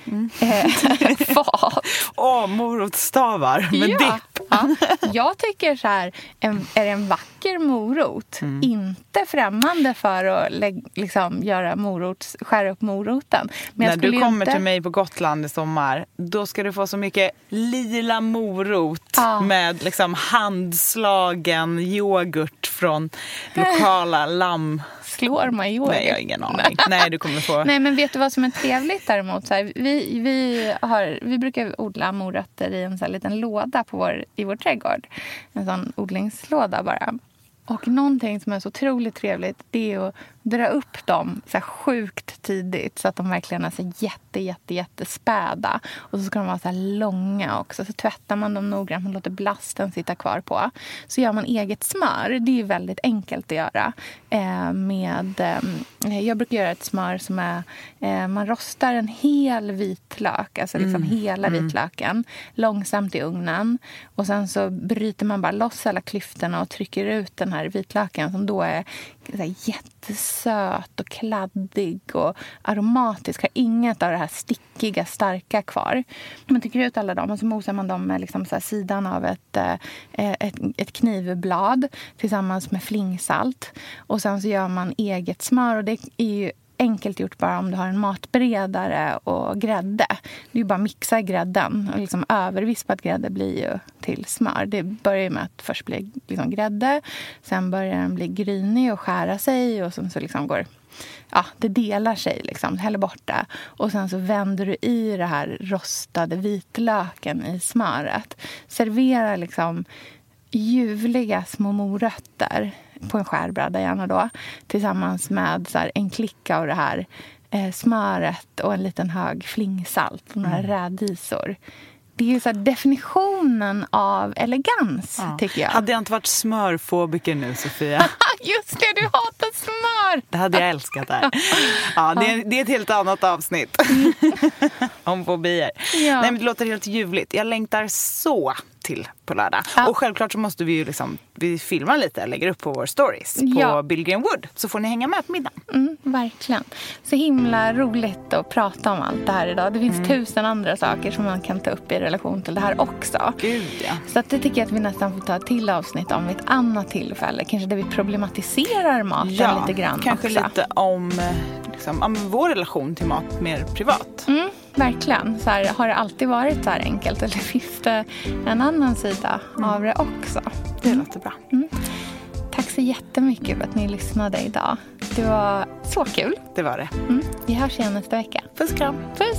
Mm. Eh, fat. Åh, oh, morotstavar med ja. dipp. Ja. Jag tycker så här, en, är det en vacker morot, mm. inte främmande för att lä- liksom göra morot, skära upp moroten. Men när du kommer inte... till mig på Gotland i sommar, då ska du få så mycket lila morot ah. med liksom handslagen yoghurt från lokala lamm. Slår man yoghurt? Nej, jag har ingen aning. Nej, du kommer få... Nej, men vet du vad som är trevligt däremot? Så här, vi, vi, har, vi brukar odla morötter i en så här liten låda på vår, i vår trädgård. En sån odlingslåda bara. Och någonting som är så otroligt trevligt, det är att dra upp dem så här sjukt tidigt så att de verkligen är så jätte, jätte, jättespäda. Och så ska de vara så här långa också. Så tvättar man dem noggrant, man låter blasten sitta kvar på. Så gör man eget smör. Det är väldigt enkelt att göra. Eh, med, eh, jag brukar göra ett smör som är, eh, man rostar en hel vitlök, alltså liksom mm. hela mm. vitlöken, långsamt i ugnen. Och sen så bryter man bara loss alla klyftorna och trycker ut den här vitlöken som då är så här jättesöt och kladdig och aromatisk. Har inget av det här stickiga, starka kvar. Man trycker ut alla dem och så mosar man dem med liksom så här sidan av ett, ett, ett knivblad tillsammans med flingsalt. Och sen så gör man eget smör och det är ju enkelt gjort bara om du har en matberedare och grädde. Det är ju bara att mixa grädden. Och liksom övervispad grädde blir ju till smör. Det börjar ju med att först bli liksom grädde. Sen börjar den bli grynig och skära sig. Och sen så liksom går... Ja, det delar sig liksom. Häller bort det. Och sen så vänder du i det här rostade vitlöken i smöret. Servera liksom ljuvliga små morötter på en skärbräda gärna då, tillsammans med så här, en klicka av det här eh, smöret och en liten hög flingsalt och några mm. rädisor. Det är ju så här definitionen av elegans, ja. Tycker jag. Hade jag inte varit smörfobiker nu, Sofia? Just det, du hatar smör! Det hade jag älskat där. Ja, det är, det är ett helt annat avsnitt. Om fobier. Ja. Nej, men det låter helt ljuvligt. Jag längtar så till på lördag. Ja. Och självklart så måste vi ju liksom, vi filmar lite, lägger upp på vår stories på ja. Billgren Wood. Så får ni hänga med på middagen. Mm, verkligen. Så himla roligt att prata om allt det här idag. Det finns mm. tusen andra saker som man kan ta upp i relation till det här också. Gud, ja. Så att det tycker jag att vi nästan får ta ett till avsnitt om vid ett annat tillfälle. Kanske där vi problematiserar maten ja, lite grann kanske också. Lite om, liksom, om vår relation till mat mer privat. Mm. Verkligen. Så här, har det alltid varit så här enkelt? Eller finns det en annan sida mm. av det också? Det låter bra. Mm. Tack så jättemycket för att ni lyssnade idag. Det var så kul. Det var det. Mm. Vi hörs igen nästa vecka. Puss kram. Puss.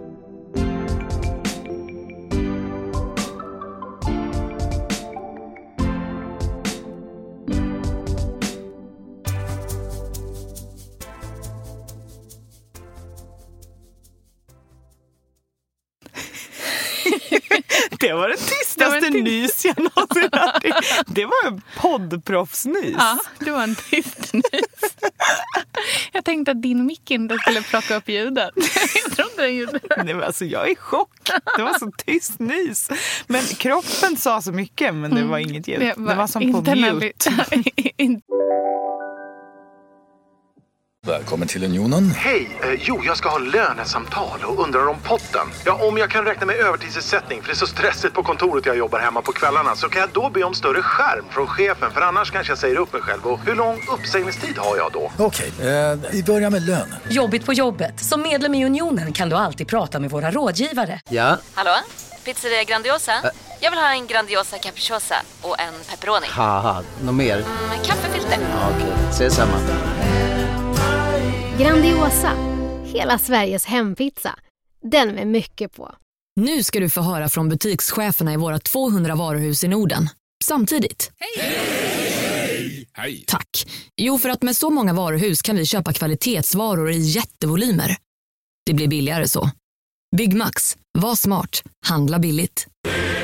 Det var det tystaste det en nys jag någonsin hade. Det var en poddproffsnys. Ja, det var en tyst nys. Jag tänkte att din mick inte skulle plocka upp ljudet. Jag trodde den gjorde det. Nej, men alltså, jag är i chock. Det var så tyst nys. Men kroppen sa så mycket, men det var inget ljud. Det var, det var som på mute. Välkommen till Unionen. Hej, eh, jo jag ska ha lönesamtal och undrar om potten. Ja, om jag kan räkna med övertidsersättning för det är så stressigt på kontoret jag jobbar hemma på kvällarna, så kan jag då be om större skärm från chefen, för annars kanske jag säger upp mig själv. Och hur lång uppsägningstid har jag då? Okej, eh, vi börjar med lön. Jobbigt på jobbet. Som medlem i Unionen kan du alltid prata med våra rådgivare. Ja. Hallå? Pizzeria Grandiosa? Ä jag vill ha en Grandiosa capriciosa och en pepperoni. Haha, något mer? Mm, kaffefilter. Ja, okej, okay. Ses samma. Grandiosa, hela Sveriges hempizza. Den med mycket på. Nu ska du få höra från butikscheferna i våra tvåhundra varuhus i Norden. Samtidigt. Hej! Hej! Hej! Tack. Jo, för att med så många varuhus kan vi köpa kvalitetsvaror i jättevolymer. Det blir billigare så. Byggmax. Var smart. Handla billigt.